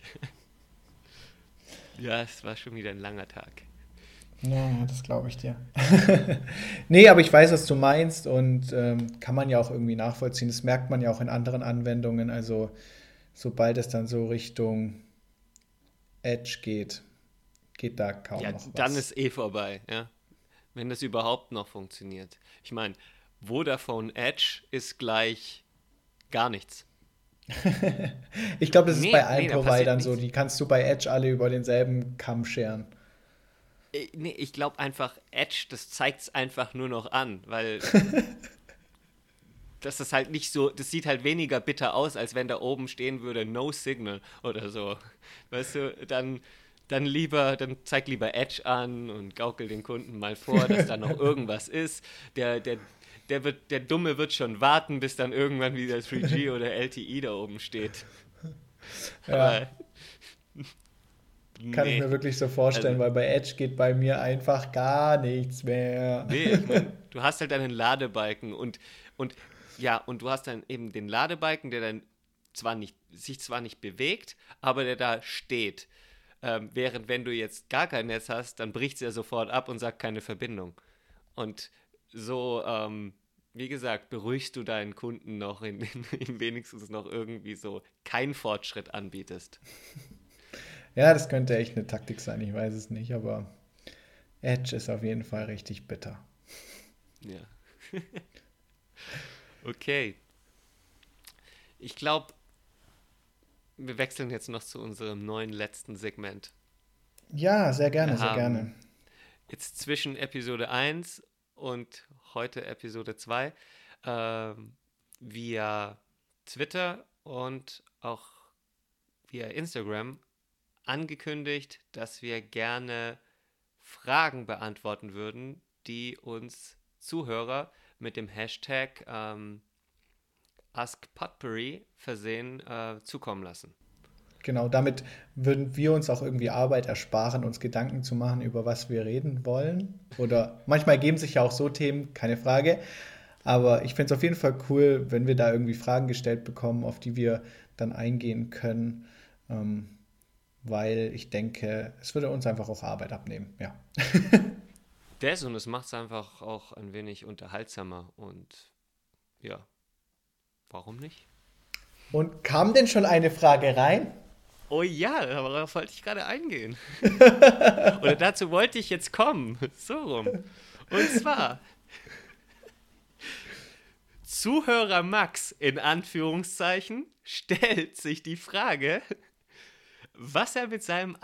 Ja, es war schon wieder ein langer Tag. Ja, das glaube ich dir. Nee, aber ich weiß, was du meinst und kann man ja auch irgendwie nachvollziehen. Das merkt man ja auch in anderen Anwendungen. Also sobald es dann so Richtung Edge geht, geht da kaum Ja, noch dann was. ist eh vorbei, ja. Wenn das überhaupt noch funktioniert. Ich meine, Vodafone Edge ist gleich gar nichts. Ich glaube, das ist bei allen Nee, da passiert Providern so. nichts. Die kannst du bei Edge alle über denselben Kamm scheren. Nee, ich glaube einfach, Edge, das zeigt es einfach nur noch an, weil das ist halt nicht so, das sieht halt weniger bitter aus, als wenn da oben stehen würde, No Signal oder so. Weißt du, dann zeig lieber Edge an und gaukel den Kunden mal vor, dass da noch irgendwas ist. Der Dumme wird schon warten, bis dann irgendwann wieder 3G oder LTE da oben steht. Ja, Aber kann ich nee, mir wirklich so vorstellen, also weil bei Edge geht bei mir einfach gar nichts mehr. nee, ich meine, du hast halt einen Ladebalken und ja, und du hast dann eben den Ladebalken, der dann sich zwar nicht bewegt, aber der da steht. Während wenn du jetzt gar kein Netz hast, dann bricht es ja sofort ab und sagt keine Verbindung. Und so, wie gesagt, beruhigst du deinen Kunden noch, in wenigstens noch irgendwie so keinen Fortschritt anbietest. Ja, das könnte echt eine Taktik sein, ich weiß es nicht, aber Edge ist auf jeden Fall richtig bitter. Ja. Okay. Ich glaube, wir wechseln jetzt noch zu unserem neuen letzten Segment. Ja, sehr gerne, Wir sehr gerne. haben jetzt zwischen Episode 1 und heute Episode 2 ähm, via Twitter und auch via Instagram angekündigt, dass wir gerne Fragen beantworten würden, die uns Zuhörer mit dem Hashtag AskPotpourri versehen zukommen lassen. Genau, damit würden wir uns auch irgendwie Arbeit ersparen, uns Gedanken zu machen, über was wir reden wollen. Oder manchmal geben sich ja auch so Themen, keine Frage. Aber ich finde es auf jeden Fall cool, wenn wir da irgendwie Fragen gestellt bekommen, auf die wir dann eingehen können. Ähm, weil ich denke, es würde uns einfach auch Arbeit abnehmen. Ja. Das und es macht es einfach auch ein wenig unterhaltsamer und ja, warum nicht? Und kam denn schon eine Frage rein? Oh ja, darauf wollte ich gerade eingehen. Oder dazu wollte ich jetzt kommen. So rum. Und zwar, Zuhörer Max in Anführungszeichen stellt sich die Frage, was er mit seinem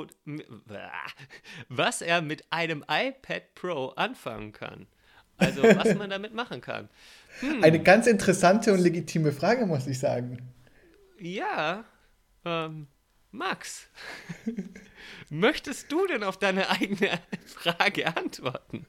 was er mit einem iPad Pro anfangen kann. Also, was man damit machen kann. Eine ganz interessante und legitime Frage, muss ich sagen. Ja, Max, möchtest du denn auf deine eigene Frage antworten?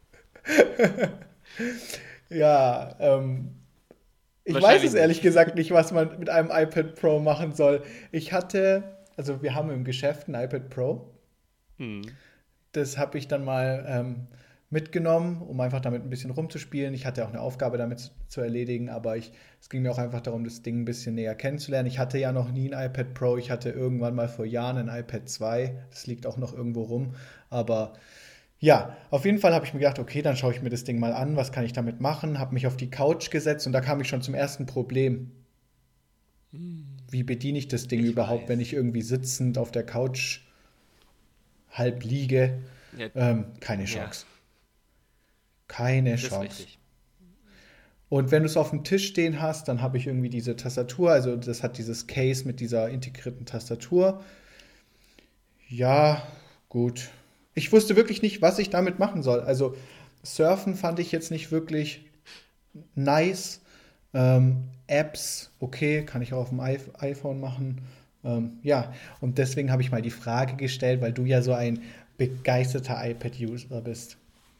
Ja, ich weiß Wahrscheinlich es ehrlich nicht. gesagt nicht, was man mit einem iPad Pro machen soll. Also wir haben im Geschäft ein iPad Pro. Hm. Das habe ich dann mal mitgenommen, um einfach damit ein bisschen rumzuspielen. Ich hatte auch eine Aufgabe damit zu erledigen, aber es ging mir auch einfach darum, das Ding ein bisschen näher kennenzulernen. Ich hatte ja noch nie ein iPad Pro. Ich hatte irgendwann mal vor Jahren ein iPad 2. Das liegt auch noch irgendwo rum. Aber ja, auf jeden Fall habe ich mir gedacht, okay, dann schaue ich mir das Ding mal an. Was kann ich damit machen? Habe mich auf die Couch gesetzt und da kam ich schon zum ersten Problem. Wie bediene ich das Ding Ich überhaupt, wenn weiß. ich irgendwie sitzend auf der Couch halb liege? Ja, Keine ja, Chance. Keine das ist Chance. richtig. Und wenn du es auf dem Tisch stehen hast, dann habe ich irgendwie diese Tastatur, also das hat dieses Case mit dieser integrierten Tastatur. Ja, gut. Ich wusste wirklich nicht, was ich damit machen soll. Also Surfen fand ich jetzt nicht wirklich nice. Apps, okay, kann ich auch auf dem iPhone machen. Ja, und deswegen habe ich mal die Frage gestellt, weil du ja so ein begeisterter iPad-User bist.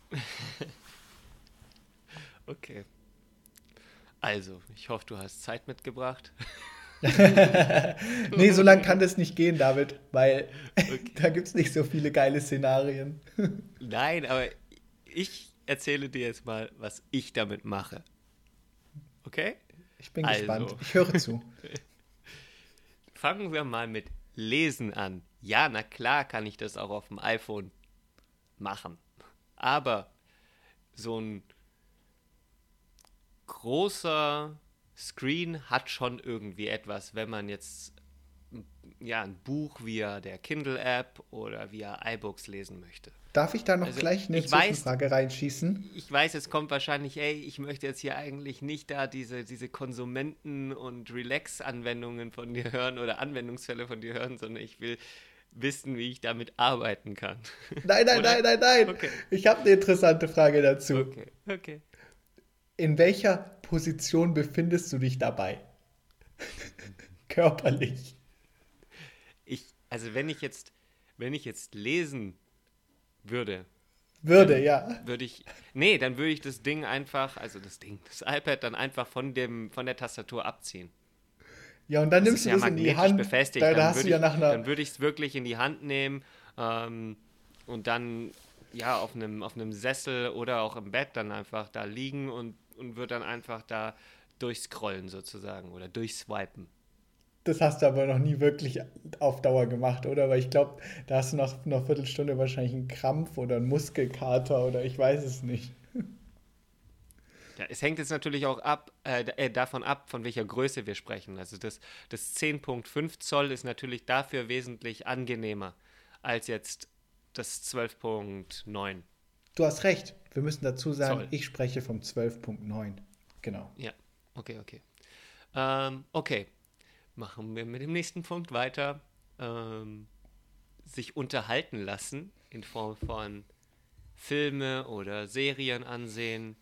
Okay. Also, ich hoffe, du hast Zeit mitgebracht. Nee, so lang kann das nicht gehen, David, weil Okay. da gibt es nicht so viele geile Szenarien. Nein, aber ich erzähle dir jetzt mal, was ich damit mache. Okay? Ich bin gespannt. Also, Ich höre zu. fangen wir mal mit Lesen an. Ja, na klar kann ich das auch auf dem iPhone machen. Aber so ein großer Screen hat schon irgendwie etwas, wenn man jetzt ja, ein Buch via der Kindle-App oder via iBooks lesen möchte. Darf ich da noch Also gleich eine ich weiß, Zwischenfrage reinschießen? ich weiß, es kommt wahrscheinlich, ey, ich möchte jetzt hier eigentlich nicht da diese Konsumenten- und Relax-Anwendungen von dir hören oder Anwendungsfälle von dir hören, sondern ich will wissen, wie ich damit arbeiten kann. Nein, nein, Oder? nein, nein, nein. Okay, Ich habe eine interessante Frage dazu. okay, okay. In welcher Position befindest du dich dabei? Körperlich. Also wenn ich jetzt lesen würde, Würde, dann ja. dann würde ich das Ding einfach, also das iPad dann einfach von der Tastatur abziehen. Ja, und dann Das ist nimmst du ja das in die magnetisch Hand. befestigt. Da hast du ja nach Dann einer. würde ich es wirklich in die Hand nehmen und dann ja auf einem Sessel oder auch im Bett dann einfach da liegen und würde dann einfach da durchscrollen sozusagen oder durchswipen. Das hast du aber noch nie wirklich auf Dauer gemacht, oder? Weil ich glaube, da hast du nach einer Viertelstunde wahrscheinlich einen Krampf oder einen Muskelkater oder ich weiß es nicht. Ja, es hängt jetzt natürlich auch davon ab, von welcher Größe wir sprechen. Also das 10,5 Zoll ist natürlich dafür wesentlich angenehmer als jetzt das 12,9 Du hast recht. Wir müssen dazu sagen, Zoll. ich spreche vom 12,9. Genau. Ja, okay, okay. Okay, machen wir mit dem nächsten Punkt weiter. Ähm, sich unterhalten lassen in Form von Filme oder Serien ansehen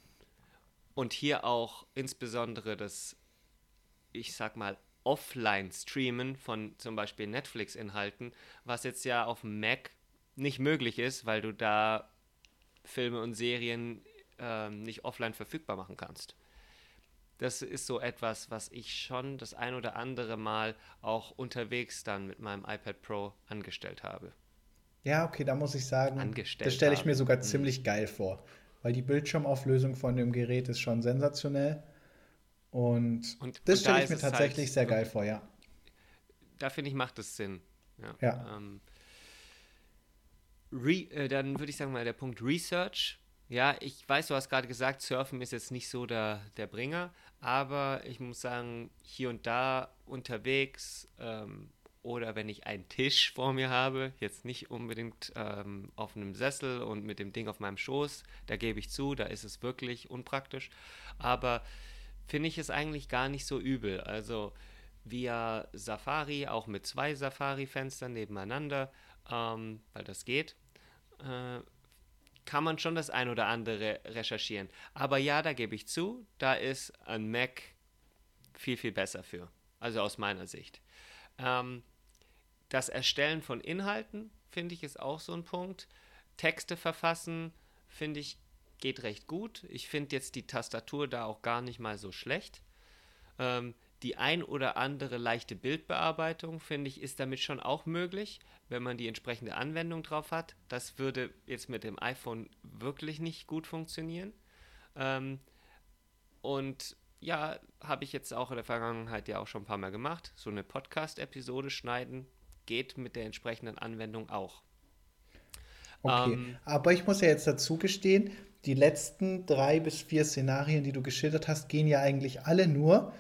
und hier auch insbesondere das, ich sag mal, Offline-Streamen von zum Beispiel Netflix-Inhalten, was jetzt ja auf dem Mac nicht möglich ist, weil du da Filme und Serien nicht offline verfügbar machen kannst. Das ist so etwas, was ich schon das ein oder andere Mal auch unterwegs dann mit meinem iPad Pro angestellt habe. Ja, okay, da muss ich sagen, das Angestellt stelle ich mir habe. sogar Hm. ziemlich geil vor. Weil die Bildschirmauflösung von dem Gerät ist schon sensationell. Und das Und stelle da ich ist mir es halt tatsächlich sehr geil wirklich, vor, ja. da finde ich, macht es Sinn. Ja, Ja. dann würde ich sagen mal der Punkt Research. Ja, ich weiß, du hast gerade gesagt, Surfen ist jetzt nicht so der Bringer, aber ich muss sagen, hier und da unterwegs oder wenn ich einen Tisch vor mir habe, jetzt nicht unbedingt auf einem Sessel und mit dem Ding auf meinem Schoß, da gebe ich zu, da ist es wirklich unpraktisch, aber finde ich es eigentlich gar nicht so übel. Also via Safari, auch mit zwei Safari-Fenstern nebeneinander, weil das geht, äh, kann man schon das ein oder andere recherchieren. Aber ja, da gebe ich zu, da ist ein Mac viel, viel besser für. Also aus meiner Sicht. Ähm, das Erstellen von Inhalten, finde ich, ist auch so ein Punkt. Texte verfassen, finde ich, geht recht gut. Ich finde jetzt die Tastatur da auch gar nicht mal so schlecht. Die ein oder andere leichte Bildbearbeitung, finde ich, ist damit schon auch möglich, wenn man die entsprechende Anwendung drauf hat. Das würde jetzt mit dem iPhone wirklich nicht gut funktionieren. Ähm, und ja, habe ich jetzt auch in der Vergangenheit ja auch schon ein paar Mal gemacht. So eine Podcast-Episode schneiden geht mit der entsprechenden Anwendung auch. Okay. Ähm, Aber ich muss ja jetzt dazu gestehen, die letzten 3 bis 4 Szenarien, die du geschildert hast, gehen ja eigentlich alle nur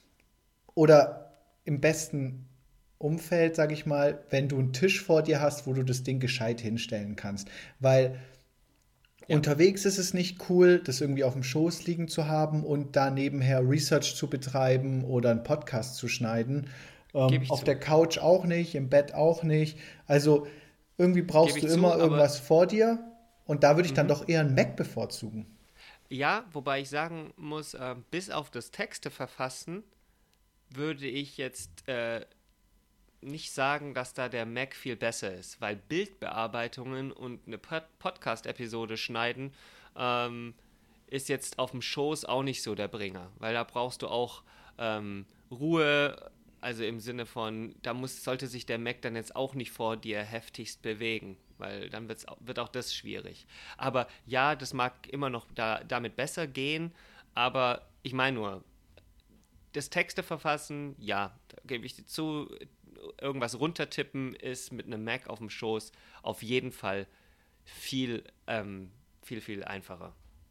oder im besten Umfeld, sage ich mal, wenn du einen Tisch vor dir hast, wo du das Ding gescheit hinstellen kannst. Weil ja, unterwegs ist es nicht cool, das irgendwie auf dem Schoß liegen zu haben und da nebenher Research zu betreiben oder einen Podcast zu schneiden. gebe ich Auf zu. der Couch auch nicht, im Bett auch nicht. Also irgendwie Gebe brauchst du ich immer zu, aber irgendwas vor dir und da würde ich dann mhm. doch eher einen Mac bevorzugen. Ja, wobei ich sagen muss, bis auf das Texte verfassen, würde ich jetzt nicht sagen, dass da der Mac viel besser ist, weil Bildbearbeitungen und eine Podcast-Episode schneiden ist jetzt auf dem Schoß auch nicht so der Bringer, weil da brauchst du auch Ruhe, also im Sinne von, sollte sich der Mac dann jetzt auch nicht vor dir heftigst bewegen, weil dann wird auch das schwierig. Aber ja, das mag immer noch damit besser gehen, aber ich meine nur, das Texte verfassen, ja, da gebe ich dir zu, irgendwas runtertippen ist mit einem Mac auf dem Schoß auf jeden Fall viel, viel, viel einfacher.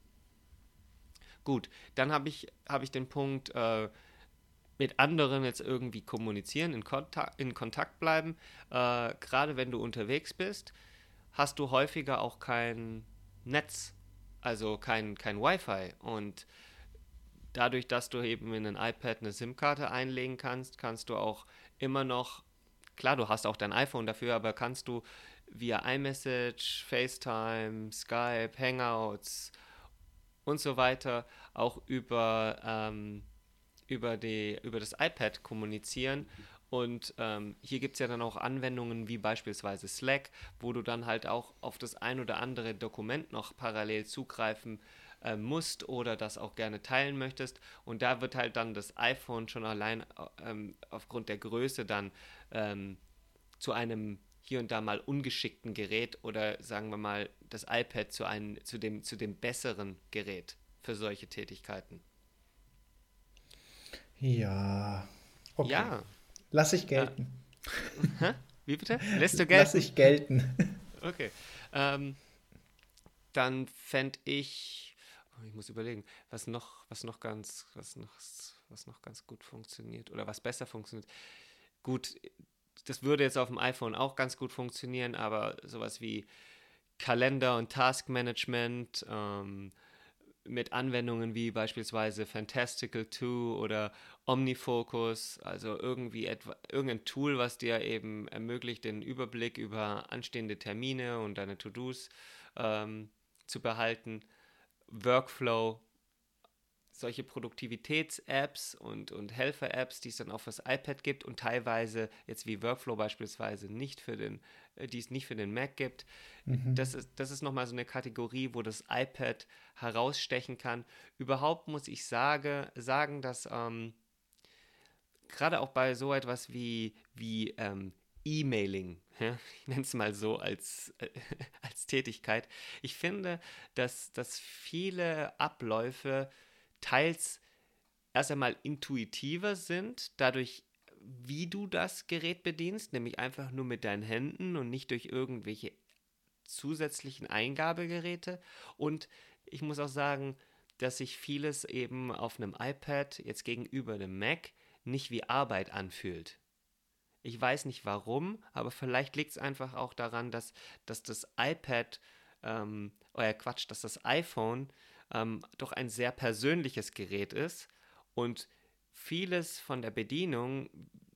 Gut, dann habe ich den Punkt, mit anderen jetzt irgendwie kommunizieren, in Kontakt bleiben. Gerade wenn du unterwegs bist, hast du häufiger auch kein Netz, also kein Wi-Fi. Und dadurch, dass du eben in ein iPad eine SIM-Karte einlegen kannst, kannst du auch immer noch, klar, du hast auch dein iPhone dafür, aber kannst du via iMessage, FaceTime, Skype, Hangouts und so weiter auch über das iPad kommunizieren. Und hier gibt es ja dann auch Anwendungen wie beispielsweise Slack, wo du dann halt auch auf das ein oder andere Dokument noch parallel zugreifen musst oder das auch gerne teilen möchtest. Und da wird halt dann das iPhone schon allein aufgrund der Größe dann zu einem hier und da mal ungeschickten Gerät oder sagen wir mal das iPad zu dem besseren Gerät für solche Tätigkeiten. Ja, okay. Ja, Lass ich äh, gelten. hä? Wie bitte? Lässt du Lass gelten? ich gelten. Okay. Ähm, dann fände ich muss überlegen, was noch ganz gut funktioniert oder was besser funktioniert. Gut, das würde jetzt auf dem iPhone auch ganz gut funktionieren, aber sowas wie Kalender und Taskmanagement, mit Anwendungen wie beispielsweise Fantastical 2 oder OmniFocus, also irgendein Tool, was dir eben ermöglicht, den Überblick über anstehende Termine und deine To-Dos zu behalten. Workflow, solche Produktivitäts-Apps und Helfer-Apps, die es dann auch fürs iPad gibt und teilweise jetzt wie Workflow beispielsweise die es nicht für den Mac gibt. Mhm. Das ist nochmal so eine Kategorie, wo das iPad herausstechen kann. Überhaupt muss ich sagen, dass gerade auch bei so etwas wie E-Mailing, ja, ich nenne es mal so als Tätigkeit, ich finde, dass viele Abläufe teils erst einmal intuitiver sind, dadurch, wie du das Gerät bedienst, nämlich einfach nur mit deinen Händen und nicht durch irgendwelche zusätzlichen Eingabegeräte. Und ich muss auch sagen, dass sich vieles eben auf einem iPad jetzt gegenüber einem Mac nicht wie Arbeit anfühlt. Ich weiß nicht warum, aber vielleicht liegt es einfach auch daran, dass das iPad, dass das iPhone doch ein sehr persönliches Gerät ist und vieles von der Bedienung,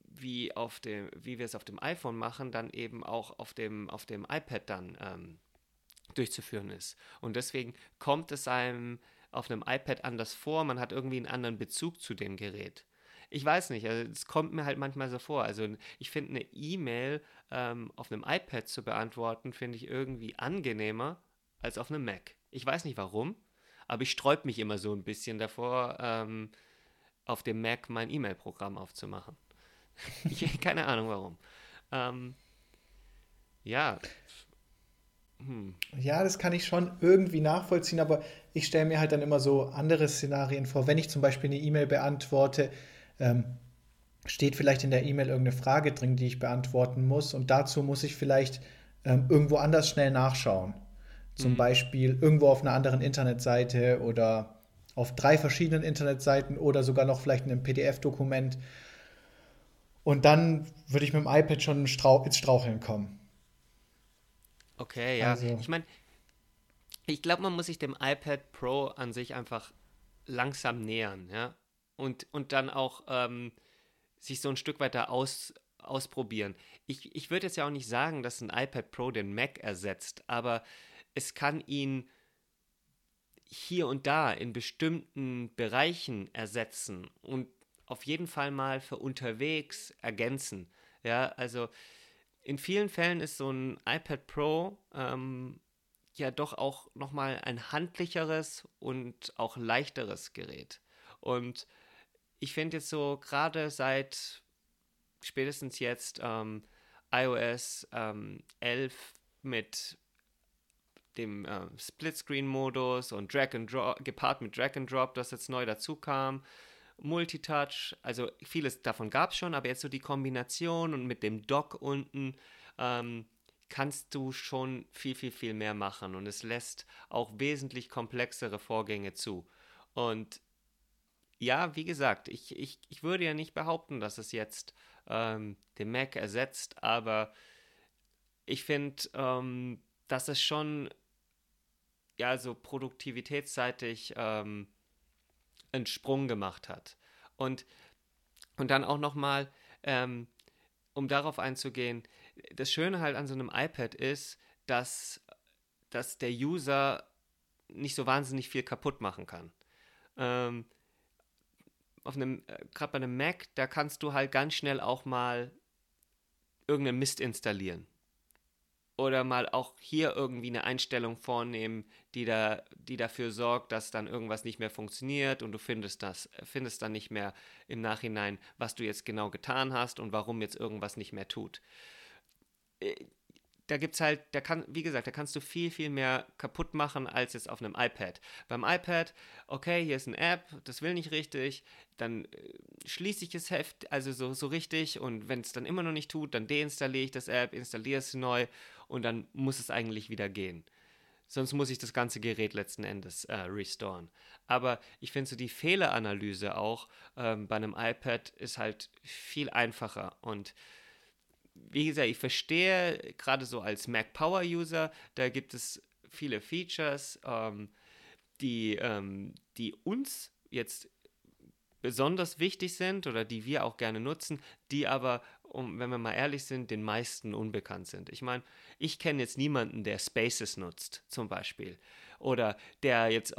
wie wir es auf dem iPhone machen, dann eben auch auf dem iPad dann durchzuführen ist. Und deswegen kommt es einem auf einem iPad anders vor, man hat irgendwie einen anderen Bezug zu dem Gerät. Ich weiß nicht, also es kommt mir halt manchmal so vor. Also ich finde eine E-Mail auf einem iPad zu beantworten, finde ich irgendwie angenehmer als auf einem Mac. Ich weiß nicht warum, aber ich sträube mich immer so ein bisschen davor, auf dem Mac mein E-Mail-Programm aufzumachen. Keine Ahnung warum. Ähm, ja, hm. Ja, das kann ich schon irgendwie nachvollziehen, aber ich stelle mir halt dann immer so andere Szenarien vor. Wenn ich zum Beispiel eine E-Mail beantworte, ähm, steht vielleicht in der E-Mail irgendeine Frage drin, die ich beantworten muss und dazu muss ich vielleicht irgendwo anders schnell nachschauen. Zum Hm. Beispiel irgendwo auf einer anderen Internetseite oder auf 3 verschiedenen Internetseiten oder sogar noch vielleicht in einem PDF-Dokument. Und dann würde ich mit dem iPad schon ins Straucheln kommen. Okay, ja. Also, Ich meine, ich glaube, man muss sich dem iPad Pro an sich einfach langsam nähern, ja. Und dann auch sich so ein Stück weiter ausprobieren. Ich würde jetzt ja auch nicht sagen, dass ein iPad Pro den Mac ersetzt, aber es kann ihn hier und da in bestimmten Bereichen ersetzen und auf jeden Fall mal für unterwegs ergänzen. Ja, also in vielen Fällen ist so ein iPad Pro ja doch auch nochmal ein handlicheres und auch leichteres Gerät. Und ich finde jetzt so gerade seit spätestens jetzt iOS 11 mit dem Split-Screen-Modus und Drag and Drop, gepaart mit Drag and Drop, das jetzt neu dazu kam, Multitouch, also vieles davon gab es schon, aber jetzt so die Kombination und mit dem Dock unten ähm, kannst du schon viel, viel, viel mehr machen und es lässt auch wesentlich komplexere Vorgänge zu. Und ja, wie gesagt, ich würde ja nicht behaupten, dass es jetzt den Mac ersetzt, aber ich finde, dass es schon, ja, so produktivitätsseitig einen Sprung gemacht hat. Und, und dann auch nochmal, um darauf einzugehen, das Schöne halt an so einem iPad ist, dass der User nicht so wahnsinnig viel kaputt machen kann. Ähm, gerade bei einem Mac, da kannst du halt ganz schnell auch mal irgendeinen Mist installieren. Oder mal auch hier irgendwie eine Einstellung vornehmen, die dafür sorgt, dass dann irgendwas nicht mehr funktioniert und du findest dann nicht mehr im Nachhinein, was du jetzt genau getan hast und warum jetzt irgendwas nicht mehr tut. Da gibt's halt, wie gesagt, da kannst du viel, viel mehr kaputt machen als jetzt auf einem iPad. Beim iPad, okay, hier ist eine App, das will nicht richtig, dann schließe ich das Heft, also so richtig, und wenn es dann immer noch nicht tut, dann deinstalliere ich das App, installiere es neu und dann muss es eigentlich wieder gehen. Sonst muss ich das ganze Gerät letzten Endes restoren. Aber ich finde so die Fehleranalyse auch bei einem iPad ist halt viel einfacher. Und wie gesagt, ich verstehe gerade so als Mac Power User, da gibt es viele Features, die uns jetzt besonders wichtig sind oder die wir auch gerne nutzen, die aber, wenn wir mal ehrlich sind, den meisten unbekannt sind. Ich meine, ich kenne jetzt niemanden, der Spaces nutzt, zum Beispiel. Oder der jetzt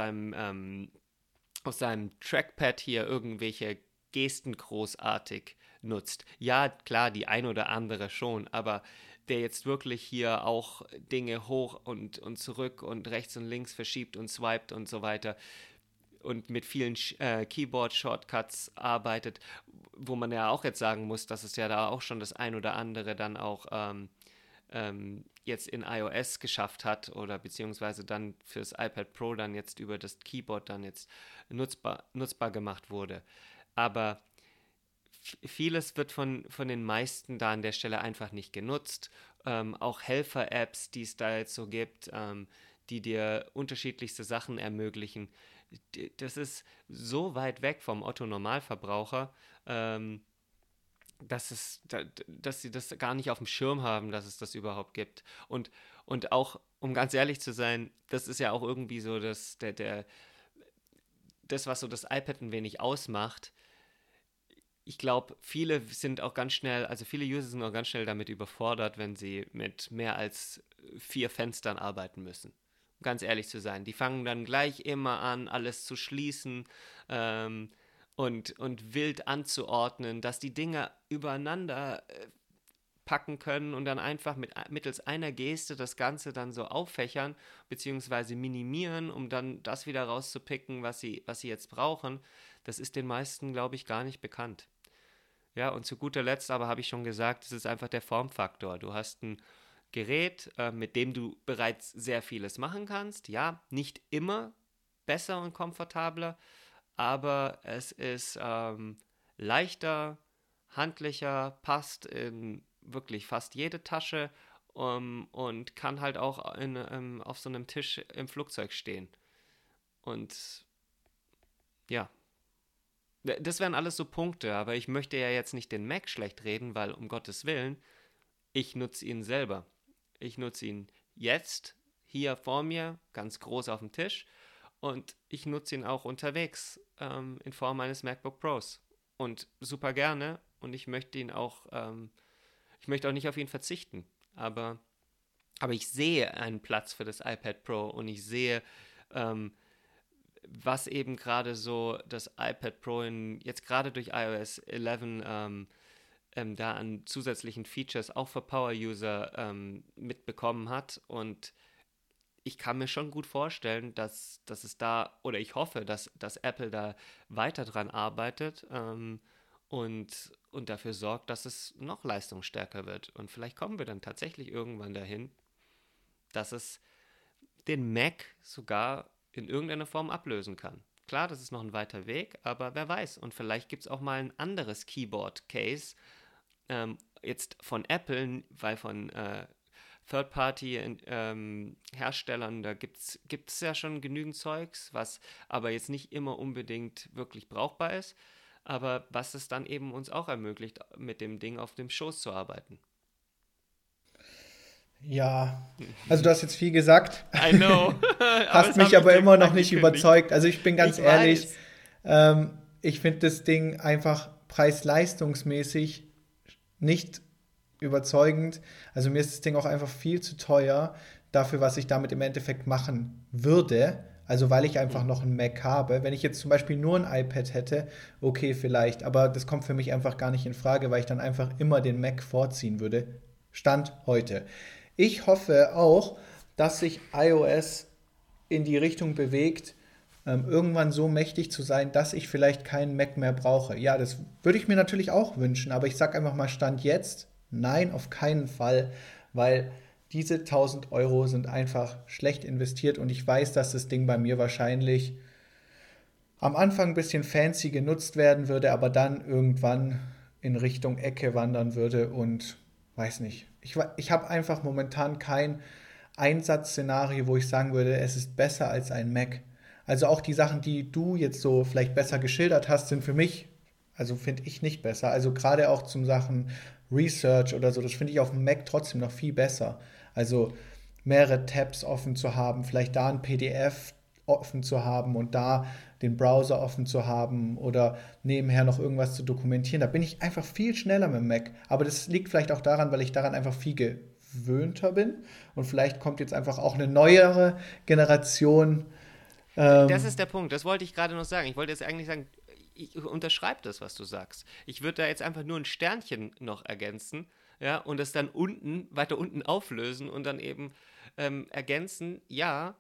auf seinem Trackpad hier irgendwelche Gesten großartig nutzt. Ja, klar, die ein oder andere schon, aber der jetzt wirklich hier auch Dinge hoch und zurück und rechts und links verschiebt und swiped und so weiter und mit vielen Keyboard-Shortcuts arbeitet, wo man ja auch jetzt sagen muss, dass es ja da auch schon das ein oder andere dann auch jetzt in iOS geschafft hat oder beziehungsweise dann fürs iPad Pro dann jetzt über das Keyboard dann jetzt nutzbar gemacht wurde. Aber vieles wird von den meisten da an der Stelle einfach nicht genutzt. Auch Helfer-Apps, die es da jetzt so gibt, die dir unterschiedlichste Sachen ermöglichen, das ist so weit weg vom Otto-Normalverbraucher, dass sie das gar nicht auf dem Schirm haben, dass es das überhaupt gibt. Und auch, um ganz ehrlich zu sein, das ist ja auch irgendwie so das, was so das iPad ein wenig ausmacht. Ich glaube, viele User sind auch ganz schnell damit überfordert, wenn sie mit mehr als 4 Fenstern arbeiten müssen. Um ganz ehrlich zu sein. Die fangen dann gleich immer an, alles zu schließen ähm, und wild anzuordnen, dass die Dinge übereinander packen können und dann einfach mittels einer Geste das Ganze dann so auffächern bzw. minimieren, um dann das wieder rauszupicken, was sie jetzt brauchen. Das ist den meisten, glaube ich, gar nicht bekannt. Ja, und zu guter Letzt aber habe ich schon gesagt, es ist einfach der Formfaktor. Du hast ein Gerät, mit dem du bereits sehr vieles machen kannst. Ja, nicht immer besser und komfortabler, aber es ist leichter, handlicher, passt in wirklich fast jede Tasche und kann halt auch auf so einem Tisch im Flugzeug stehen. Und ja, das wären alles so Punkte, aber ich möchte ja jetzt nicht den Mac schlecht reden, weil um Gottes Willen, ich nutze ihn selber. Ich nutze ihn jetzt hier vor mir, ganz groß auf dem Tisch, und ich nutze ihn auch unterwegs in Form eines MacBook Pros. Und super gerne, und ich möchte auch nicht auf ihn verzichten. Aber ich sehe einen Platz für das iPad Pro und ich sehe, ähm, was eben gerade so das iPad Pro jetzt gerade durch iOS 11 da an zusätzlichen Features auch für Power-User mitbekommen hat. Und ich kann mir schon gut vorstellen, dass es da, oder ich hoffe, dass Apple da weiter dran arbeitet und dafür sorgt, dass es noch leistungsstärker wird. Und vielleicht kommen wir dann tatsächlich irgendwann dahin, dass es den Mac sogar in irgendeiner Form ablösen kann. Klar, das ist noch ein weiter Weg, aber wer weiß. Und vielleicht gibt es auch mal ein anderes Keyboard-Case, jetzt von Apple, weil von Third-Party-Herstellern, da gibt's ja schon genügend Zeugs, was aber jetzt nicht immer unbedingt wirklich brauchbar ist, aber was es dann eben uns auch ermöglicht, mit dem Ding auf dem Schoß zu arbeiten. Ja, also du hast jetzt viel gesagt, I know. Aber hast das mich habe ich aber dir immer noch nicht angekündigt. überzeugt. Also ich bin ganz Ich ehrlich, weiß. ich finde das Ding einfach preis-leistungsmäßig nicht überzeugend. Also mir ist das Ding auch einfach viel zu teuer dafür, was ich damit im Endeffekt machen würde. Also weil ich einfach Hm. noch einen Mac habe. Wenn ich jetzt zum Beispiel nur ein iPad hätte, okay, vielleicht. Aber das kommt für mich einfach gar nicht in Frage, weil ich dann einfach immer den Mac vorziehen würde. Stand heute. Ich hoffe auch, dass sich iOS in die Richtung bewegt, irgendwann so mächtig zu sein, dass ich vielleicht keinen Mac mehr brauche. Ja, das würde ich mir natürlich auch wünschen, aber ich sage einfach mal Stand jetzt, nein, auf keinen Fall, weil diese 1.000 € sind einfach schlecht investiert und ich weiß, dass das Ding bei mir wahrscheinlich am Anfang ein bisschen fancy genutzt werden würde, aber dann irgendwann in Richtung Ecke wandern würde und weiß nicht. Ich habe einfach momentan kein Einsatzszenario, wo ich sagen würde, es ist besser als ein Mac. Also auch die Sachen, die du jetzt so vielleicht besser geschildert hast, sind für mich, also finde ich nicht besser. Also gerade auch zum Sachen Research oder so, das finde ich auf dem Mac trotzdem noch viel besser. Also mehrere Tabs offen zu haben, vielleicht da ein PDF offen zu haben und da den Browser offen zu haben oder nebenher noch irgendwas zu dokumentieren. Da bin ich einfach viel schneller mit dem Mac. Aber das liegt vielleicht auch daran, weil ich daran einfach viel gewöhnter bin. Und vielleicht kommt jetzt einfach auch eine neuere Generation. Das ist Ähm, der Punkt, das wollte ich gerade noch sagen. Ich wollte jetzt eigentlich sagen, ich unterschreibe das, was du sagst. Ich würde da jetzt einfach nur ein Sternchen noch ergänzen, ja, und es dann unten, weiter unten auflösen und dann eben ergänzen, ja,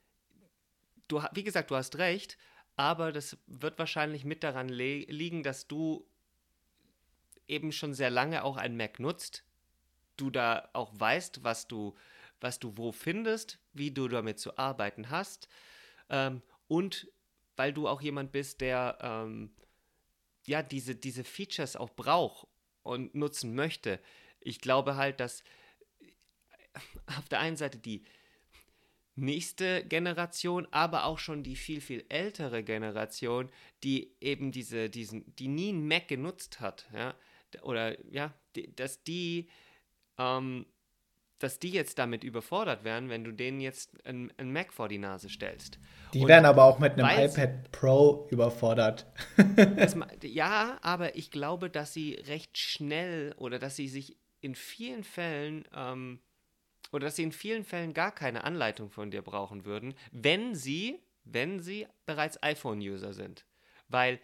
wie gesagt, du hast recht, aber das wird wahrscheinlich mit daran liegen, dass du eben schon sehr lange auch ein Mac nutzt, du da auch weißt, was du wo findest, wie du damit zu arbeiten hast, und weil du auch jemand bist, der ja diese Features auch braucht und nutzen möchte. Ich glaube halt, dass auf der einen Seite die nächste Generation, aber auch schon die viel, viel ältere Generation, die eben die nie einen Mac genutzt hat, ja, oder ja, ähm, dass die jetzt damit überfordert werden, wenn du denen jetzt ein Mac vor die Nase stellst. Die werden Und aber auch mit einem weil sie, iPad Pro überfordert. ja, aber ich glaube, dass sie recht schnell oder dass sie sich in vielen Fällen oder dass sie in vielen Fällen gar keine Anleitung von dir brauchen würden, wenn sie bereits iPhone-User sind. Weil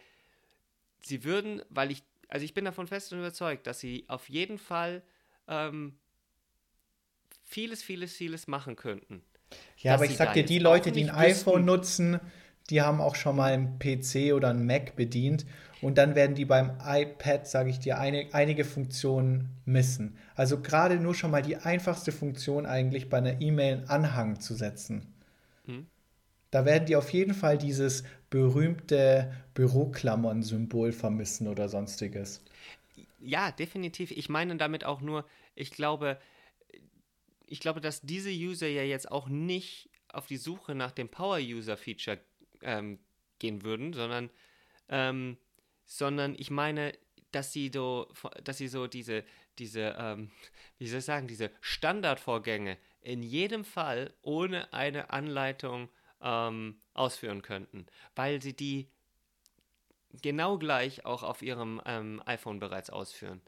also ich bin davon fest und überzeugt, dass sie auf jeden Fall ähm, vieles, vieles, vieles machen könnten. Ja, aber Dass ich sie sag da dir, die jetzt auch Leute, die ein nicht iPhone wüssten, nutzen, die haben auch schon mal einen PC oder einen Mac bedient und dann werden die beim iPad, sage ich dir, einige Funktionen missen. Also gerade nur schon mal die einfachste Funktion eigentlich bei einer E-Mail einen Anhang zu setzen. hm? Da werden die auf jeden Fall dieses berühmte Büroklammern-Symbol vermissen oder sonstiges. Ja, definitiv. Ich meine damit auch nur, ich glaube, ich glaube, dass diese User ja jetzt auch nicht auf die Suche nach dem Power-User-Feature ähm, gehen würden, ähm, sondern ich meine, dass sie so wie soll ich sagen, diese Standardvorgänge in jedem Fall ohne eine Anleitung ausführen könnten, weil sie die genau gleich auch auf ihrem iPhone bereits ausführen.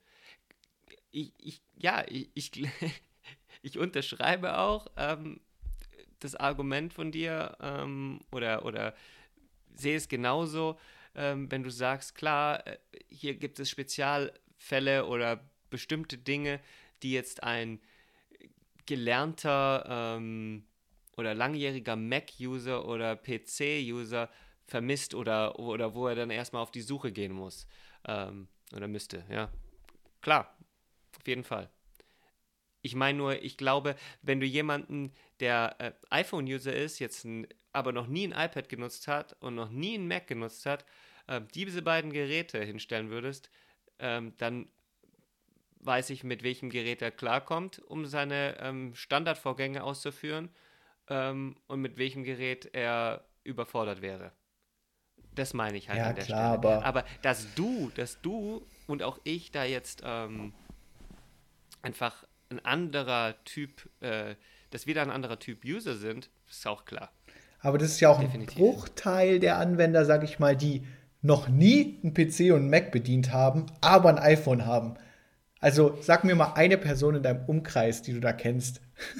Ja, ich unterschreibe auch das Argument von dir oder sehe es genauso, wenn du sagst, klar, hier gibt es Spezialfälle oder bestimmte Dinge, die jetzt ein gelernter oder langjähriger Mac-User oder PC-User vermisst oder wo er dann erstmal auf die Suche gehen muss oder müsste, ja. Klar, auf jeden Fall. Ich meine nur, ich glaube, wenn du jemanden, der iPhone-User ist, aber noch nie ein iPad genutzt hat und noch nie ein Mac genutzt hat, diese beiden Geräte hinstellen würdest, dann weiß ich, mit welchem Gerät er klarkommt, um seine Standardvorgänge auszuführen und mit welchem Gerät er überfordert wäre. Das meine ich halt Ja, an der klar, Stelle. aber Aber dass du und auch ich da jetzt einfach ein anderer Typ, dass wir da ein anderer Typ User sind, ist auch klar. Aber das ist ja auch ein Definitiv. Bruchteil der Anwender, sag ich mal, die noch nie einen PC und einen Mac bedient haben, aber ein iPhone haben. Also sag mir mal eine Person in deinem Umkreis, die du da kennst.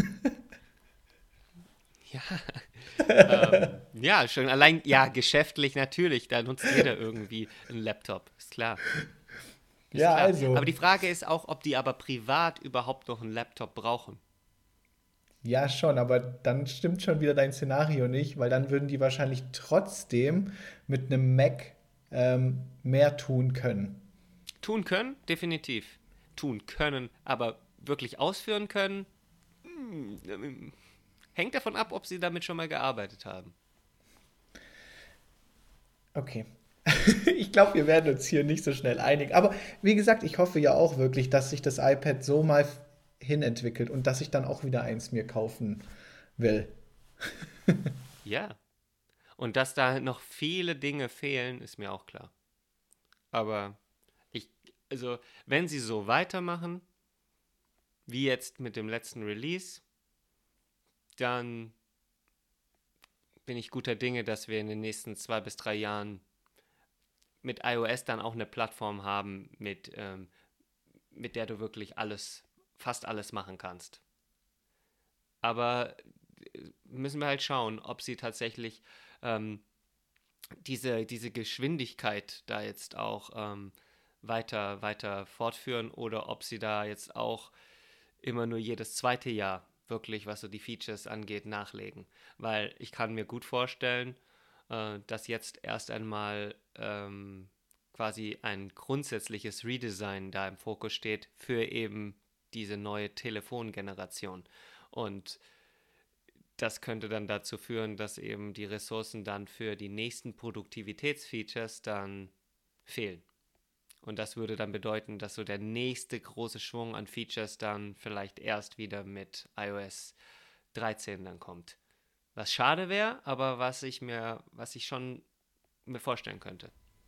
Ja, ja, schon allein, ja, geschäftlich natürlich, da nutzt jeder irgendwie einen Laptop, ist klar. Ist Ja, klar. also. Aber die Frage ist auch, ob die aber privat überhaupt noch einen Laptop brauchen. Ja, schon, aber dann stimmt schon wieder dein Szenario nicht, weil dann würden die wahrscheinlich trotzdem mit einem Mac mehr tun können. Tun können, definitiv. Tun können, aber wirklich ausführen können, hängt davon ab, ob sie damit schon mal gearbeitet haben. Okay. Ich glaube, wir werden uns hier nicht so schnell einigen. Aber wie gesagt, ich hoffe ja auch wirklich, dass sich das iPad so mal hinentwickelt und dass ich dann auch wieder eins mir kaufen will. Ja. Und dass da noch viele Dinge fehlen, ist mir auch klar. Aber also, wenn sie so weitermachen, wie jetzt mit dem letzten Release, dann bin ich guter Dinge, dass wir in den nächsten 2 bis 3 Jahren mit iOS dann auch eine Plattform haben, mit der du wirklich fast alles machen kannst. Aber müssen wir halt schauen, ob sie tatsächlich diese Geschwindigkeit da jetzt auch weiter fortführen oder ob sie da jetzt auch immer nur jedes zweite Jahr wirklich, was so die Features angeht, nachlegen. Weil ich kann mir gut vorstellen, dass jetzt erst einmal quasi ein grundsätzliches Redesign da im Fokus steht für eben diese neue Telefongeneration. Und das könnte dann dazu führen, dass eben die Ressourcen dann für die nächsten Produktivitätsfeatures dann fehlen. Und das würde dann bedeuten, dass so der nächste große Schwung an Features dann vielleicht erst wieder mit iOS 13 dann kommt. Was schade wäre, aber was ich schon mir vorstellen könnte.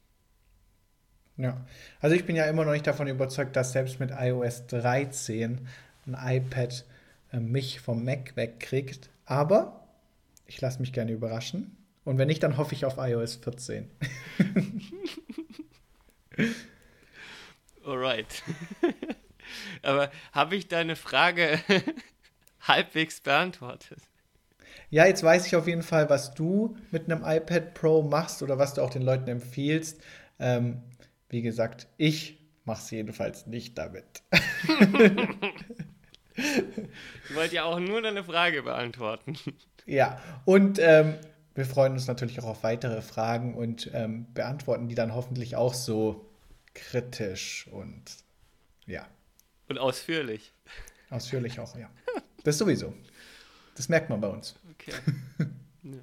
Ja. Also ich bin ja immer noch nicht davon überzeugt, dass selbst mit iOS 13 ein iPad mich vom Mac wegkriegt. Aber ich lasse mich gerne überraschen. Und wenn nicht, dann hoffe ich auf iOS 14. Alright. Aber habe ich deine Frage halbwegs beantwortet? Ja, jetzt weiß ich auf jeden Fall, was du mit einem iPad Pro machst oder was du auch den Leuten empfiehlst. Ähm, Wie gesagt, ich mache es jedenfalls nicht damit. Ich wollte ja auch nur deine Frage beantworten. Ja, und wir freuen uns natürlich auch auf weitere Fragen und beantworten die dann hoffentlich auch so kritisch und ja, Und ausführlich. ausführlich auch, ja. Das sowieso. Das merkt man bei uns. Okay. Ja.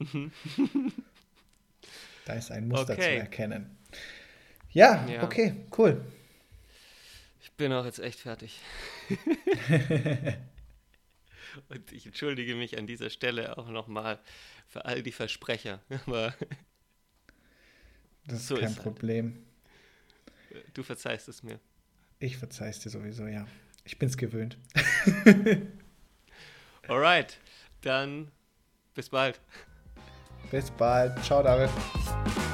Da ist ein Muster zu Okay. erkennen. Ja, Ja. okay, cool. Ich bin auch jetzt echt fertig. Und ich entschuldige mich an dieser Stelle auch nochmal für all die Versprecher. Aber Das ist so kein ist halt. Problem. Du verzeihst es mir. Ich verzeih's dir sowieso, ja. Ich bin's gewöhnt. Alright, dann bis bald. Bis bald. Ciao, David.